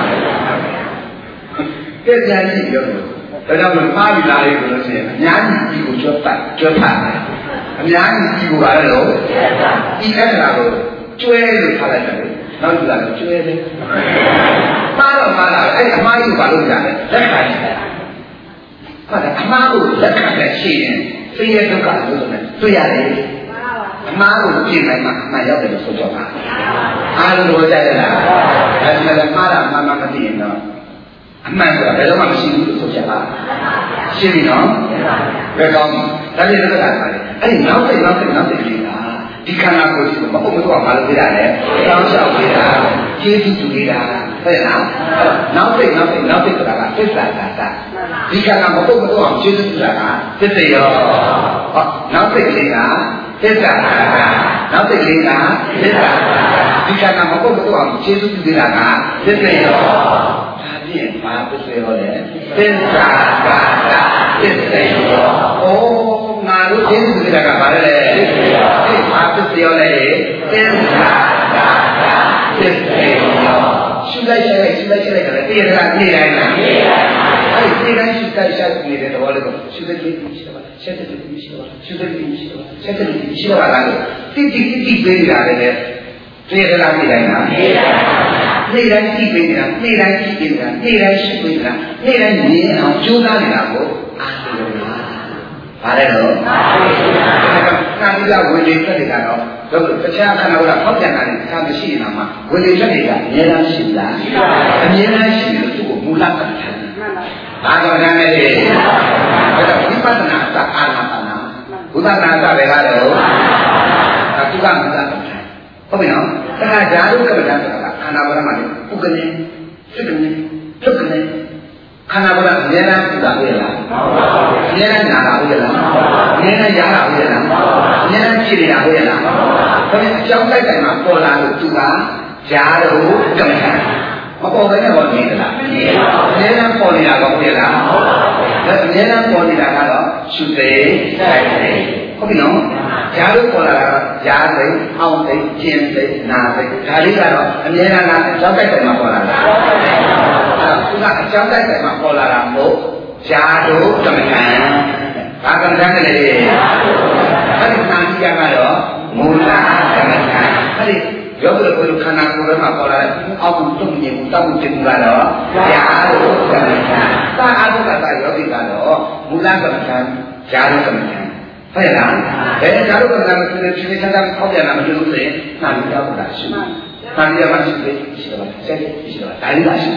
ကဲပြန်ကြည့်ပြောလို့ဒါကြောင့်မမှားပြီလားလို့ဆိုရင်အများကြီးဒီကိုကြွတ်ပတ်ကြွတ်ဖတ်တယ်အများကြီးဒီကိုပါလို့ဒီအဲ့ဒါကိုကျွဲလို့ထားလိုက်တယ်နောက်ကြည့်လာကျွဲတယ်မှားတော့မှားတာအဲ့အမှားကြီးကိုဘာလို့ကြားလဲလက်ခံတယ်ဟုတ်တယ်အမှားကိုလက်ခံတဲ့ရှိရင်သိရဒုက္ခလို့ဆိုနေတွေ့ရတယ်အမှားကိုပြင်နိုင်မှအမှန်ရောက်တယ်လို့ဆိုကြပါအားလုံးတော့ကြားရလားဒါပေမဲ့မှားတာမှန်မှမသိရင်တော့အမှန်ဆိုတာဘယ်တော့မှမရှိဘူးလို့ဆိုကြပါရှင်းပြီနော်ဘယ်ကောင်းဒါပြည့်တဲ့ကတာလေအဲ့ဒီနောက်စိတ်နောက်စိတ်နောက်စိတ်လေးကဒီခန္ဓာကိုယ်ကြီးကိုမဟုတ်ဘူးတော့မလုပ်ပြရတယ်တောင်းလျှောက်ပြတာကျေးဇူးတူနေတာဟုတ်လားနောက်စိတ်နောက်စိတ်နောက်စိတ်ဆိုတာကသစ္စာသာတာဒီခန္ဓာမဟုတ်ဘူးတော့ကျေးဇူးတူတာကသစ္စေရောဟောနောက်စိတ်လေးကသစ္စာသာတာနောက်စိတ်လေးကသစ္စာသာတာဒီခန္ဓာမဟုတ်ဘူးတော့ကျေးဇူးတူနေတာကသစ္စေရောဖြင့်ဘာပစ္စည်းဟောလဲသစ္စာကာတာပစ္စည်းရောဩငါတို့ကျေးဇူးတွေကဘာလဲလဲဒီဘာပစ္စည်းဟောလဲသစ္စာကာတာပစ္စည်းရောရှုလိုက်လိုက်ရှုလိုက်လိုက်ကြတယ်တရားကနေ့တိုင်းလားနေ့တိုင်းအဲ့ဒီနေ့တိုင်းရှုလိုက်ရှုနေတဲ့တော်လေးကိုရှုတဲ့ကိစ္စရှိတော့ဆက်တဲ့ကိစ္စရှိတော့ရှုတဲ့ကိစ္စရှိတော့ဆက်တဲ့ကိစ္စရှိတော့လားတိတိတိတိပေးရတယ်လေတရားကနေ့တိုင်းလားနေ့တိုင်းနေ့တိုင်းကြည့်ပေးနေတာနေ့တိုင်းကြည့်ပေးနေတာနေ့တိုင်းရှိပေးနေတာနေ့တိုင်းမြင်အောင်ကြိုးစားနေတာကိုအားထုတ်လို့ပါပါတယ်နော်နာမည်ကဝင်လေထွက်နေတာတော့တော့တခြားခန္ဓာကဖောက်ပြန်တာလည်းတခြားမရှိနေတာမှာဝင်လေထွက်နေကအများအားရှိလားအများအားရှိလို့သူ့ကိုမူလကမ္မထာဘာကမ္မထာနဲ့လေဒါတော့ဝိပဿနာအစအာနာပါနာဘုဒ္ဓနာအစပဲကတော့သူကမူလကမ္မထာဟုတ်ပြီနော်ဒါကဓာတုကမ္မထာဆိုတာခန္ဓာဝရမှာလေဥက္ကနေစိတ်ကနေသုတ်ကနေခန္ဓာဝရအများအားပြုတာဟုတ်ရဲ့လားမှန်ပါဘူးအများအားနာတာဟုတ်ရဲ့လားမှန်ပါဘူးအများအားရတာဟုတ်ရဲ့လားမှန်ပါဘူးအများအားဖြစ်နေတာဟုတ်ရဲ့လားမှန်ပါဘူးဒါပေမဲ့အကြောင်းတိုက်တိုင်းမှာပေါ်လာလို့သူကဓာတုကမ္မထာမပေါ်ဘဲနဲ့ပေါ်နေသလားမနေပါဘူးအများအားပေါ်နေတာကဟုတ်ရဲ့လားမှန်ပါဘူးဒါအများအားပေါ်နေတာကတော့ရှုသိစိုက်သိဟုတ်ပြီနော်ဓာတ်လို့ပေါ်လာတာဓာတ်သိအောင်သိကျင်သိနာသိဒါလေးကတော့အမြဲတမ်းကအကြောင်းတိုက်တယ်မှာပေါ်လာတာအဲသူကအကြောင်းတိုက်တယ်မှာပေါ်လာတာမဟုတ်ဓာတ်တို့ကမ္မထာဘာကမ္မထာလဲလေအဲ့ဒီနာတိယကတော့မူလကမ္မထာအဲ့ဒီယောဂလိုခန္ဓာကိုယ်မှာပေါ်လာတဲ့အောက်တုံ့ညင်တောင်းတင်ကတော့ဓာတ်တို့ကမ္မထာသာအတုကတာယောဂိကတော့မူလကမ္မထာဓာတ်တို့ကမ္မထာဟုတ်လားအဲဒါတို့ကလည်းသူတွေချင်းချင်းချင်းဟောက်ပြန်လာမလို့ဆိုရင်နာမည်တော့တာရှိတယ်။နာမည်ကမရှိသေးရှိတော့ဆက်ရှိတော့တိုင်းလာရှိတယ်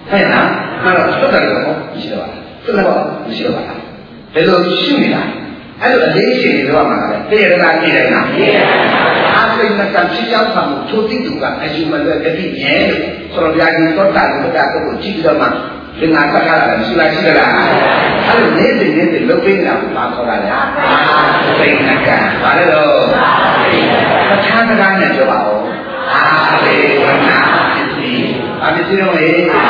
ဟုတ်လားမှန်တော့သုတ်တယ်တော့မရှိတော့ပါသုတ်တော့မရှိတော့ပါဘယ်လိုရှုနေတာအဲ့လိုအလေးရှိနေတော့မှာလေတရရကကြည့်လိုက်တာအားစိတ်နဲ့ကဖြစ်ရောက်ပါမှုထိုတိတူကအယူမလွယ်တတိမြဲလို့ဆိုတော့ဗျာကြီးသောတာကိုတာကိုကြည့်တော့မှသင်္ဃာသတ်တာမရှိလားရှိလားအဲ့လိုနေနေနေလုတ်ပေးနေတာကိုပါခေါ်တာလေအားစိတ်နဲ့ကဘာလဲတော့ပဋ္ဌာန်းတရားနဲ့ပြောပါဦးအားဝေဝနာပစ္စည်းဘာပစ္စည်းတော့လေ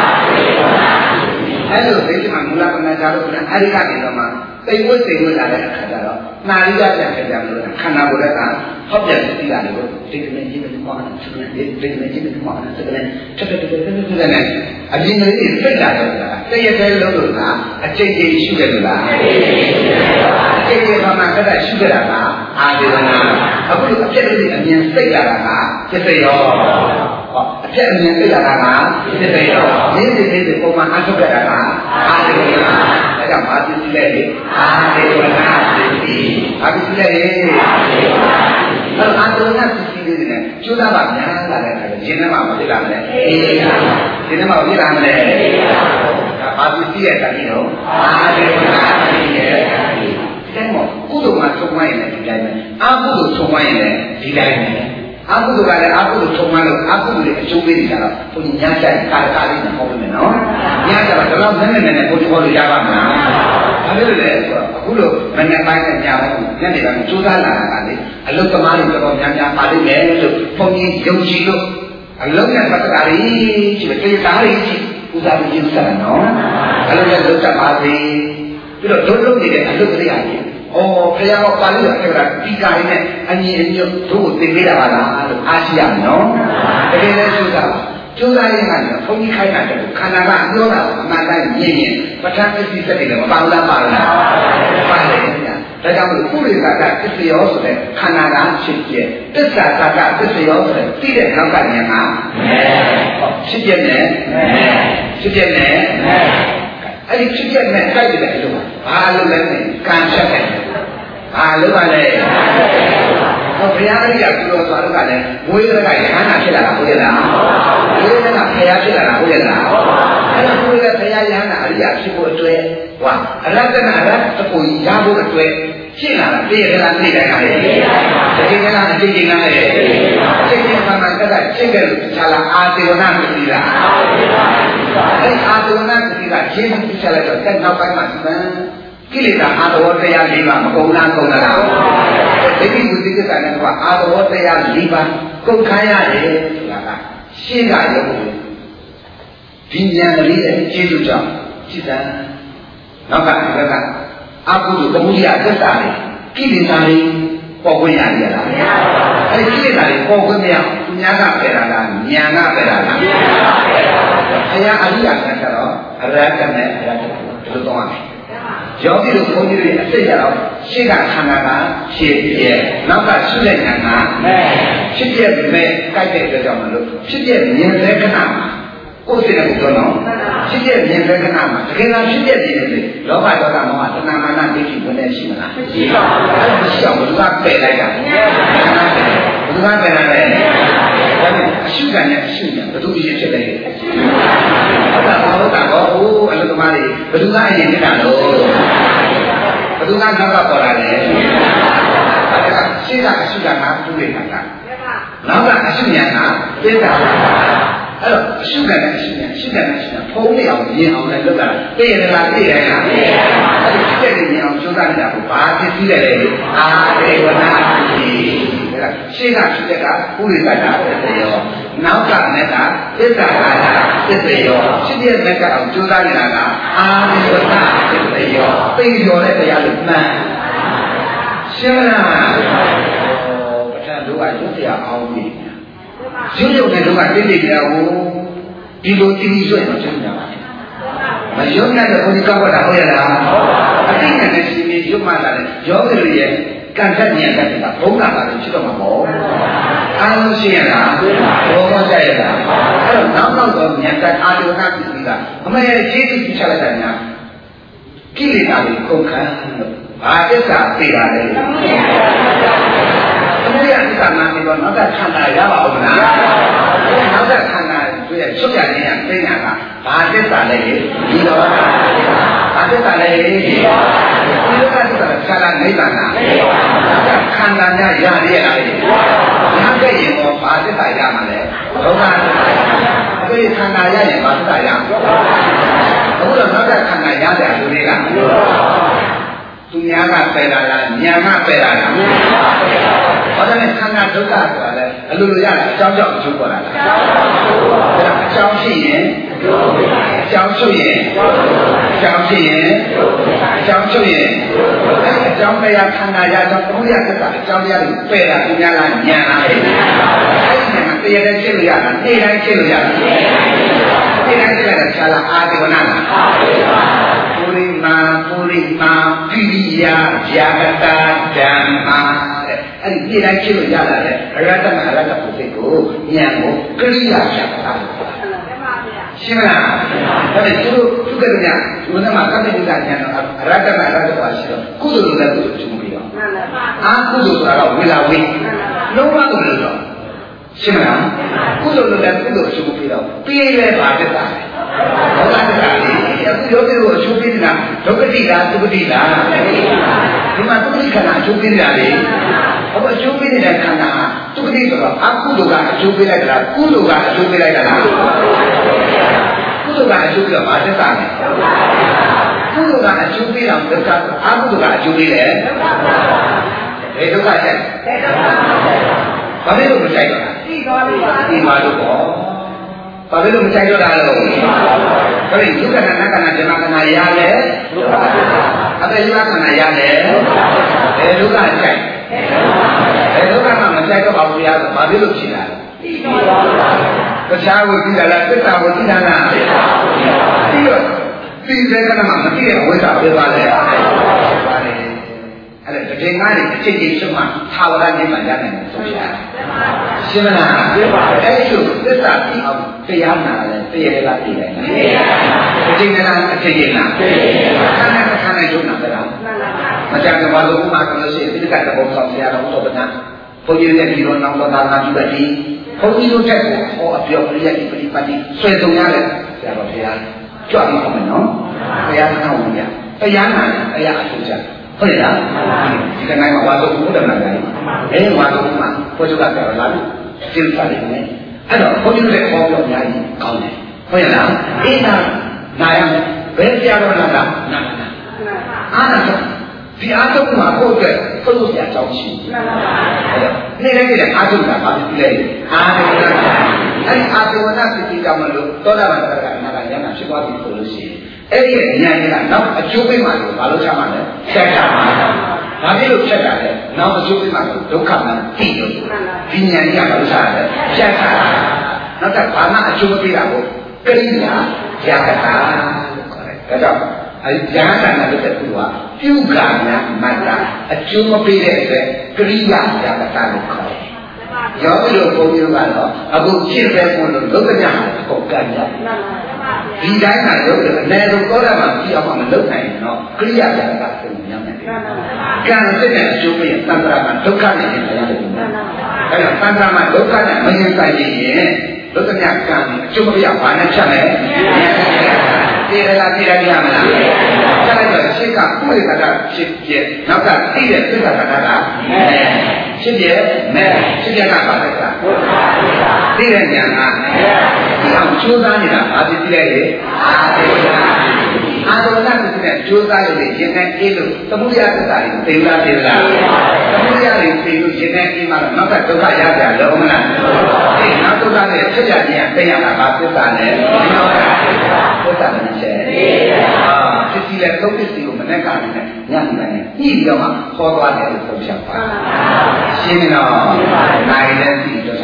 အဲ့လိုသိချင်မှမူလကမ္မကြာလို့အဲ့ဒီကနေတော့မှသိဝတ်သိဝတ်လာတဲ့အခါကျတော့နာရီကပြန်ပြန်ပြန်လို့ခန္ဓာကိုယ်ကဟောက်ပြန်ပြီးလာတယ်ကိုဒီကနေ့ဒီကနေ့မှာဆက်နေဒီကနေ့ဒီကနေ့မှာဆက်နေတက်တက်တက်တက်တက်တက်နဲ့အပြင်လေးစိတ်လာတော့တရတဲ့လုံးလို့ကအကျိတ်ကျိတ်ရှုတယ်လို့လားအကျိတ်ကျိတ်ဘာမှတက်တက်ရှုကြတာကအာဒေဝနာအခုလိုအပြည့်လေးအမြင်စိတ်လာတာကစိတ်ရောအပြည့်အမြင်စိတ်လာတာကစိတ်ရောဒီဒီဒီပုံမှန်အထုတ်ကြတာကအာဒေဝနာဒါကြောင့်ဘာဖြစ်လဲအာဒေဝနာပစ္စည်းဘာဖြစ်လဲအဲ့အာဒေဝနာပစ္စည်းလေးနဲ့ကျိုးသားပါများလာတဲ့အခါကျရင်ထဲမှာမဖြစ်လာမလဲအေးဒီထဲမှာဖြစ်လာမလဲဒါဘာပစ္စည်းရဲ့တတိတော့အာဒေဝနာပစ္စည်းရဲ့တတိတဲ့မို့ကုသိုလ်မှာဆုံးမရင်လည်းဒီတိုင်းပဲအကုသိုလ်ဆုံးမရင်လည်းဒီတိုင်းပဲအကုသိုလ်ကလည်းအကုသိုလ်ဆုံးမလို့အကုသိုလ်ရဲ့အကျိုးပေးနေတာတော့ဘုရားညာကြိုက်ကာကာလေးနဲ့ဟောပေးမယ်နော်ညာကြတော့တော့နည်းနည်းနဲ့ဘုရားဟောလို့ရပါမလားဘာလို့လဲဆိုတော့အခုလိုမနေ့ပိုင်းနဲ့ညာပိုင်းညနေပိုင်းကြိုးစားလာတာကလေအလုတ်သမားတွေတော်တော်များများပါလိမ့်မယ်လို့ဘုန်းကြီးယုံကြည်လို့အလုတ်နဲ့ပတ်သက်တာတွေရှိတယ်တေသားတွေရှိပူဇာပြီးကျင်းစားတယ်နော်အလုတ်နဲ့လုတ်တတ်ပါစေပြီးတော့ဒုလုံးနေတဲ့အလုတ်ကလေးအားကြီးဩဖခင်ကပါဠိတော်အဲ့ဒါဒီကာရင်းနဲ့အညီအညွတ်တို့ကိုသင်ပေးတာပါလားလို့အားရှိရမယ်နော်တကယ်လည်းကျိုးစားပါကျိုးစားရင်းကနေဘုန်းကြီးခိုင်းတာတဲ့ခန္ဓာကပြောတာအမှန်တိုင်းမြင်ရင်ပဋ္ဌာန်းပစ္စည်းစက်တွေလည်းမပါဘူးလားပါလားပါတယ်ဗျာဒါကြောင့်မို့ပုရိသကပစ္စယောဆိုတဲ့ခန္ဓာကဖြစ်ပြတစ္ဆာသကပစ္စယောဆိုတဲ့သိတဲ့နောက်ကဉာဏ်ကဖြစ်ပြနဲ့ဖြစ်ပြနဲ့အဲ့ဒီဖြစ်ပြနဲ့တိုက်တယ်လို့ဘာလို့လဲကံချက်တယ်ဘာလို့ပါလဲဟောဘုရားအရိယာကုလို့ဆိုတော့ကလည်းဝိရကရဟန္တာဖြစ်လာတာဟုတ်ရဲ့လားဝိရကဘုရားဖြစ်လာတာဟုတ်ရဲ့လားအဲ့ဒါကိုလည်းဘုရားရဟန္တာအရိယာဖြစ်ဖို့အတွက်ဟွာအရတ္တနာရတ္တကိုရဖို့အတွက်ရှင်းလာတာသိရလားသိတယ်လားသိတယ်ပါတကယ်လားအသိဉာဏ်လားသိတယ်ပါသိဉာဏ်မှမှန်တက်ရှင်းတယ်လို့ခြားလာအာတေဝနာမရှိလားအာတေဝနာအဲ့အာတေဝနာမရှိတာရှင်းပြီးခြားလိုက်တော့တက်နောက်ပိုင်းမှာသံကိလေသာအာတော်တရား၄ပါးမကုန်လားကုန်လားဒိဋ္ဌိဝိသိကိစ္စနဲ့ကအာတော်တရား၄ပါးကုန်ခါရတယ်ဆိုတာကရှင်းတာရုပ်ဒီဉာဏ်လေးရဲ့ကျေးဇူးကြောင့်စိတ်တန်နောက်ကဘက်ကအကုသိုလ်သမုဒိယသစ္စာတွေကိလေသာတွေပေါ်ခွင့်ရရလားမရပါဘူးအဲဒီကိလေသာတွေပေါ်ခွင့်မရသူများကဖယ်တာလားဉာဏ်ကဖယ်တာလားဉာဏ်ကဖယ်တာပါဘုရားအရိယာကကျတော့အရဟတနဲ့အရဟတဒီလိုတော့ရတယ်ယောဂီတို့ဘုန်းကြီးတွေအစိတ်ရတော့ရှေ့ကခန္ဓာကဖြစ်ပြဲနောက်ကရှုတဲ့ဉာဏ်ကဖြစ်ပြဲမဲ့ကြိုက်တဲ့အတွက်ကြောင့်မလို့ဖြစ်ပြဲမြင်တဲ့ခဏမှာကိုယ်စိတ်နဲ့ကိုယ်တော့ဖြစ်ပြမြင်တဲ့ခဏမှာတကယ်လားဖြစ်ပြနေတယ်လောဘဒေါသမောဟတဏှာမာနဒိဋ္ဌိဝင်နေရှိမလားမရှိပါဘူးအဲ့ဒါမရှိအောင်ဘုရားပယ်လိုက်တာဘုရားပယ်လိုက်တယ်ဒါနဲ့အရှုခံနဲ့အရှုညာဘယ်သူအရင်ဖြစ်လဲဟုတ်လားဘာလို့တော့ဟိုအလုသမားတွေဘယ်သူကအရင်ဖြစ်တာလို့ဘယ်သူကနောက်ကပေါ်လာလဲအဲ့ဒါရှင်းတာအရှုခံကသူ့ရဲ့ခန္ဓာနောက်ကအရှုညာကပြည့်တာအဲ့တော့အရှုခံတဲ့အရှုခံအရှုခံတဲ့အရှုခံဖုံးနေအောင်မြင်အောင်လည်းလုပ်တာသိရလားသိရလားသိရပါဘူးအဲ့ဒီဖြစ်တဲ့မြင်အောင်ကြိုးစားနေတာကိုဘာဖြစ်စီးတယ်လဲအာဒေဝနာတိဒါကရှင်းတာဖြစ်တဲ့ကပုရိသတာဖြစ်ရောနောက်ကနဲ့ကသစ္စာကာတာဖြစ်ရောဖြစ်တဲ့နဲ့ကအောင်ကြိုးစားနေတာကအာဒေဝနာဖြစ်ရောသိရောတဲ့တရားလို့မှန်ရှင်းလားပဋ္ဌာန်းတို့ကရုပ်တရားအောင်ပြီရုပ်ရုပ်တဲ့တော့ကတိတိကျကျကိုဒီလိုတိတိဆိုရင်တော့ကျင်းကြပါမယ်မယုံတဲ့ဘုရားကဘာဟုတ်ရလားအတိတ်နဲ့ရှင်ပြီးရုပ်မှလာတယ်ယောဂီတွေရဲ့ကံတက်ဉာဏ်တက်တာဘုံနာပါလို့ဖြစ်တော့မှာပေါ့အားလုံးရှင်းရလားဘောဘောကြရလားအဲ့တော့နောက်နောက်တော့ဉာဏ်တက်အာရုံနာပြီးပြီးကအမေရဲ့ခြေတိချလိုက်တာများကိလေသာတွေကုန်ခံဘာသစ္စာသိတာလဲသမုဒယသစ္စာနာပြီးတော့နောက်ကခန္ဓာရပါဦးမလားနောက်တဲ့ခန္ဓာတွေ့ရချုပ်ရခြင်းရသိညာကဘာသစ္စာလဲဒီတော့ဘာသစ္စာလဲဒီတော့ဒီလိုကသစ္စာဆရာနိဗ္ဗာန်လားခန္ဓာများရရလားရခဲ့ရင်တော့ဘာသစ္စာရမှာလဲဒုက္ခအဲ့ဒီခန္ဓာရရင်ဘာသစ္စာရအခုတော့နောက်တဲ့ခန္ဓာရတဲ့လူတွေကသူများကပယ်လာလားညာကပယ်လာလားဘာလို့လဲခန္ဓာဒုက္ခဆိုတာလဲအလိုလိုရတာအကြောင်းကြောင့်အကျိုးပေါ်လာတာအကြောင်းရှိရင်အကြောင်းချုပ်ရင်အကြောင်းရှိရင်အကြောင်းချုပ်ရင်အကြောင်းတရားခန္ဓာရကြောင့်ဘုရားသစ္စာအကြောင်းတရားကိုပယ်တာသူများလားညာလားအဲ့ဒီမှာတရားတဲ့ဖြစ်လို့ရတာနေ့တိုင်းဖြစ်လို့ရတာနေ့တိုင်းဖြစ်တဲ့ဆရာအာဒီဝနာလားပုရိမာပုရိမာပိရိယာယာကတာဓမ္မာအဲ့ဒီနေ့တိုင်းဖြစ်လို့ရတာလေအရတ္တမအရတ္တပုစိတ်ကိုဉာဏ်ကိုကရိယာယာကတာရှင်းမလားဒါပေမဲ့သူတို့သူကတည်းကဘုရားမှာကတ္တိကဉာဏ်တော့အရတ္တမအရတ္တပါရှိတော့ကုသိုလ်လည်းကုသိုလ်ချုပ်ပြီးတော့အာကုသိုလ်ဆိုတာကဝေလာဝေးလုံးဝကုသိုလ်တော့ရှင်းမလားကုသိုလ်လည်းကုသိုလ်ချုပ်ပြီးတော့ပြေးလဲပါတတ်တာဘုရားတရားလေးအခုယောဂီတို့အချုပ်ပြီးနေတာဒုက္ခတိလားသုခတိလားဒီမှာသုခတိခန္ဓာအချုပ်ပြီးနေတာလေအခုအကျိုးပေးနေတဲ့ခန္ဓာသုခတိဆိုတော့အကုသိုလ်ကအကျိုးပေးလိုက်တာလားကုသိုလ်ကအကျိုးပေးလိုက်တာလားကုသိုလ်ကအကျိုးပေးတော့ဘာသက်သာလဲကုသိုလ်ကအကျိုးပေးတော့ဒုက္ခအကုသိုလ်ကအကျိုးပေးတယ်ဘယ်ဒုက္ခလဲဘာဖြစ်လို့မဆိုင်တော့လဲသိသွားပြီသိသွားလို့ပေါ့ဘာဖြစ်လို့မဆိုင်တော့တာလဲဒါပေမဲ့ဒုက္ခနာနက္ခဏာဇမခဏရလဲအတေယခဏရလဲဘယ်ဒုက္ခဆိုင်ဘယ်ဒုက္ခမှမဆိုင်တော့ပါဘူးဗျာဘာဖြစ်လို့ဖြစ်တာလဲသိသွားပါတရားကိုသိတာလားသစ္စာကိုသိတာလားသိပါဘူးသိတော့သိတဲ့ကမှမသိတဲ့ဝိဇ္ဇာဖြစ်သွားတယ်ပါတယ်အဲ့ဒါတကယ်ငါ့ရဲ့အချင်းချင်းရှုမှသာဝရနိဗ္ဗာန်ရနိုင်တယ်ဆိုပြရတယ်ရှင်းမလားရှင်းပါပြီအဲ့ဒီလိုသစ္စာသိအောင်တရားနာလဲတရားလားသိတယ်သိပါဘူးအချင်းချင်းလားအချင်းချင်းလားသိပါဘူးခန္ဓာခန္ဓာရှုနာတယ်လားမကြမ်းကြပါလို့ဥမာကလို့ရှိရင်ဒီကတဘောဆောင်ဆရာတော်သောပနာဘုန်းကြီးရဲ့ဒီလိုနောက်တော့သာနာပြုတ်ပြီးဘုန်းကြီးတို့တက်ကိုဟောအပြောပြရည်ပရိပတ်တိဆွေတုံရတယ်ဆရာတော်ဘုရားကြွမှာအောင်မယ်နော်ဘုရားကောင်းဝင်ရတရားနာတရားအထူးကြဟုတ်ရဲ့လားဒီကနေ့မှာဝါသုဘုဒ္ဓနာကြိုင်အဲဝါသုမှာဘုရားကပြောလာလို့ကျင့်စားတယ်နဲ့အဲ့တော့ဘုန်းကြီးတို့ရဲ့ဟောပြောအများကြီးကောင်းတယ်ဟုတ်ရဲ့လားအေးနာနာရမယ်ဘယ်ဆရာတော်လာတာနာနာအားနာတော့ဒီအားထုတ်မှာကိုယ့်အတွက်သုံးလို့ရအကြောင်းရှိတယ်။နေ့တိုင်းနေ့အားထုတ်တာပါပြီလေ။အားထုတ်တာအဲ့ဒီအာတဝနာဖြစ်ပြီးကြောင့်မလို့သောတာပန်တက္ကနာကဉာဏ်ဖြစ်သွားပြီဆိုလို့ရှိရင်အဲ့ဒီဉာဏ်ကနောက်အကျိုးပေးမှလို့ဘာလို့ချမှာလဲ။ဖြတ်တာပါ။ဒါဖြစ်လို့ဖြတ်တာလေ။နောက်အကျိုးပေးမှလို့ဒုက္ခမှသိလို့ဒီဉာဏ်ကဘာလို့ချလဲ။ဖြတ်တာ။နောက်တော့ဘာမှအကျိုးမပေးတာကိုကရိယာယာကတာလို့ခေါ်တယ်။ဒါကြောင့်အကျမ်းစာနဲ့တဲ့သူကပြုကံများမှတ်တာအကျိုးမပေးတဲ့အတွက်ကရိယာယာကတာလို့ခေါ်တယ်။ရောပြီးတော့ဘုန်းကြီးကတော့အခုဖြစ်ပဲပုံလို့လုတ်ကြမှာကိုကံရ။ဒီတိုင်းမှာလုတ်တယ်အနည်းဆုံးသောတာပန်ပြီးအောင်မလုတ်နိုင်တော့ကရိယာယာကတာကိုညံ့တယ်။ကံစစ်တဲ့အကျိုးပေးသံဃာမှာဒုက္ခနဲ့ရင်ဆိုင်ရတယ်။အဲဒါသံဃာမှာဒုက္ခနဲ့မရင်ဆိုင်ရင်လုတ်ကြကံအကျိုးမပေးအောင်ဘာနဲ့ဖြတ်လဲ။သိရလားသိရကြမလားဆက်လိုက်တော့ရှင်းကဥရိကတာဖြစ်ပြနောက်ကသိတဲ့သစ္စာကတာကဖြစ်ပြမဲ့ဖြစ်ပြကပါတဲ့ကသိတဲ့ဉာဏ်ကဒီအောင်ကြိုးစားနေတာဘာဖြစ်လဲလေအာသေအာသေနာဖြစ်တဲ့ကြိုးစားရည်ရင်နဲ့အေးလို့သမှုရသစ္စာတွေသိလားသိလားသမှုရတွေသိလို့ရင်နဲ့အေးမှတော့နောက်ကဒုက္ခရကြလောမလားဒီနောက်ဒုက္ခနဲ့ဖြစ်ရခြင်းသိရတာဘာသစ္စာလဲနောက်ကသစ္စာနဲ့ချက်အာဖြစ်စီလဲသုံးပစ္စည်းကိုမနဲ့ကလည်းညံ့နေတယ်ညှိပြီးတော့မှခေါ်သွားတယ်လို့ဆိုပြပါရှင်းနေတော့နိုင်တဲ့ဒီတော့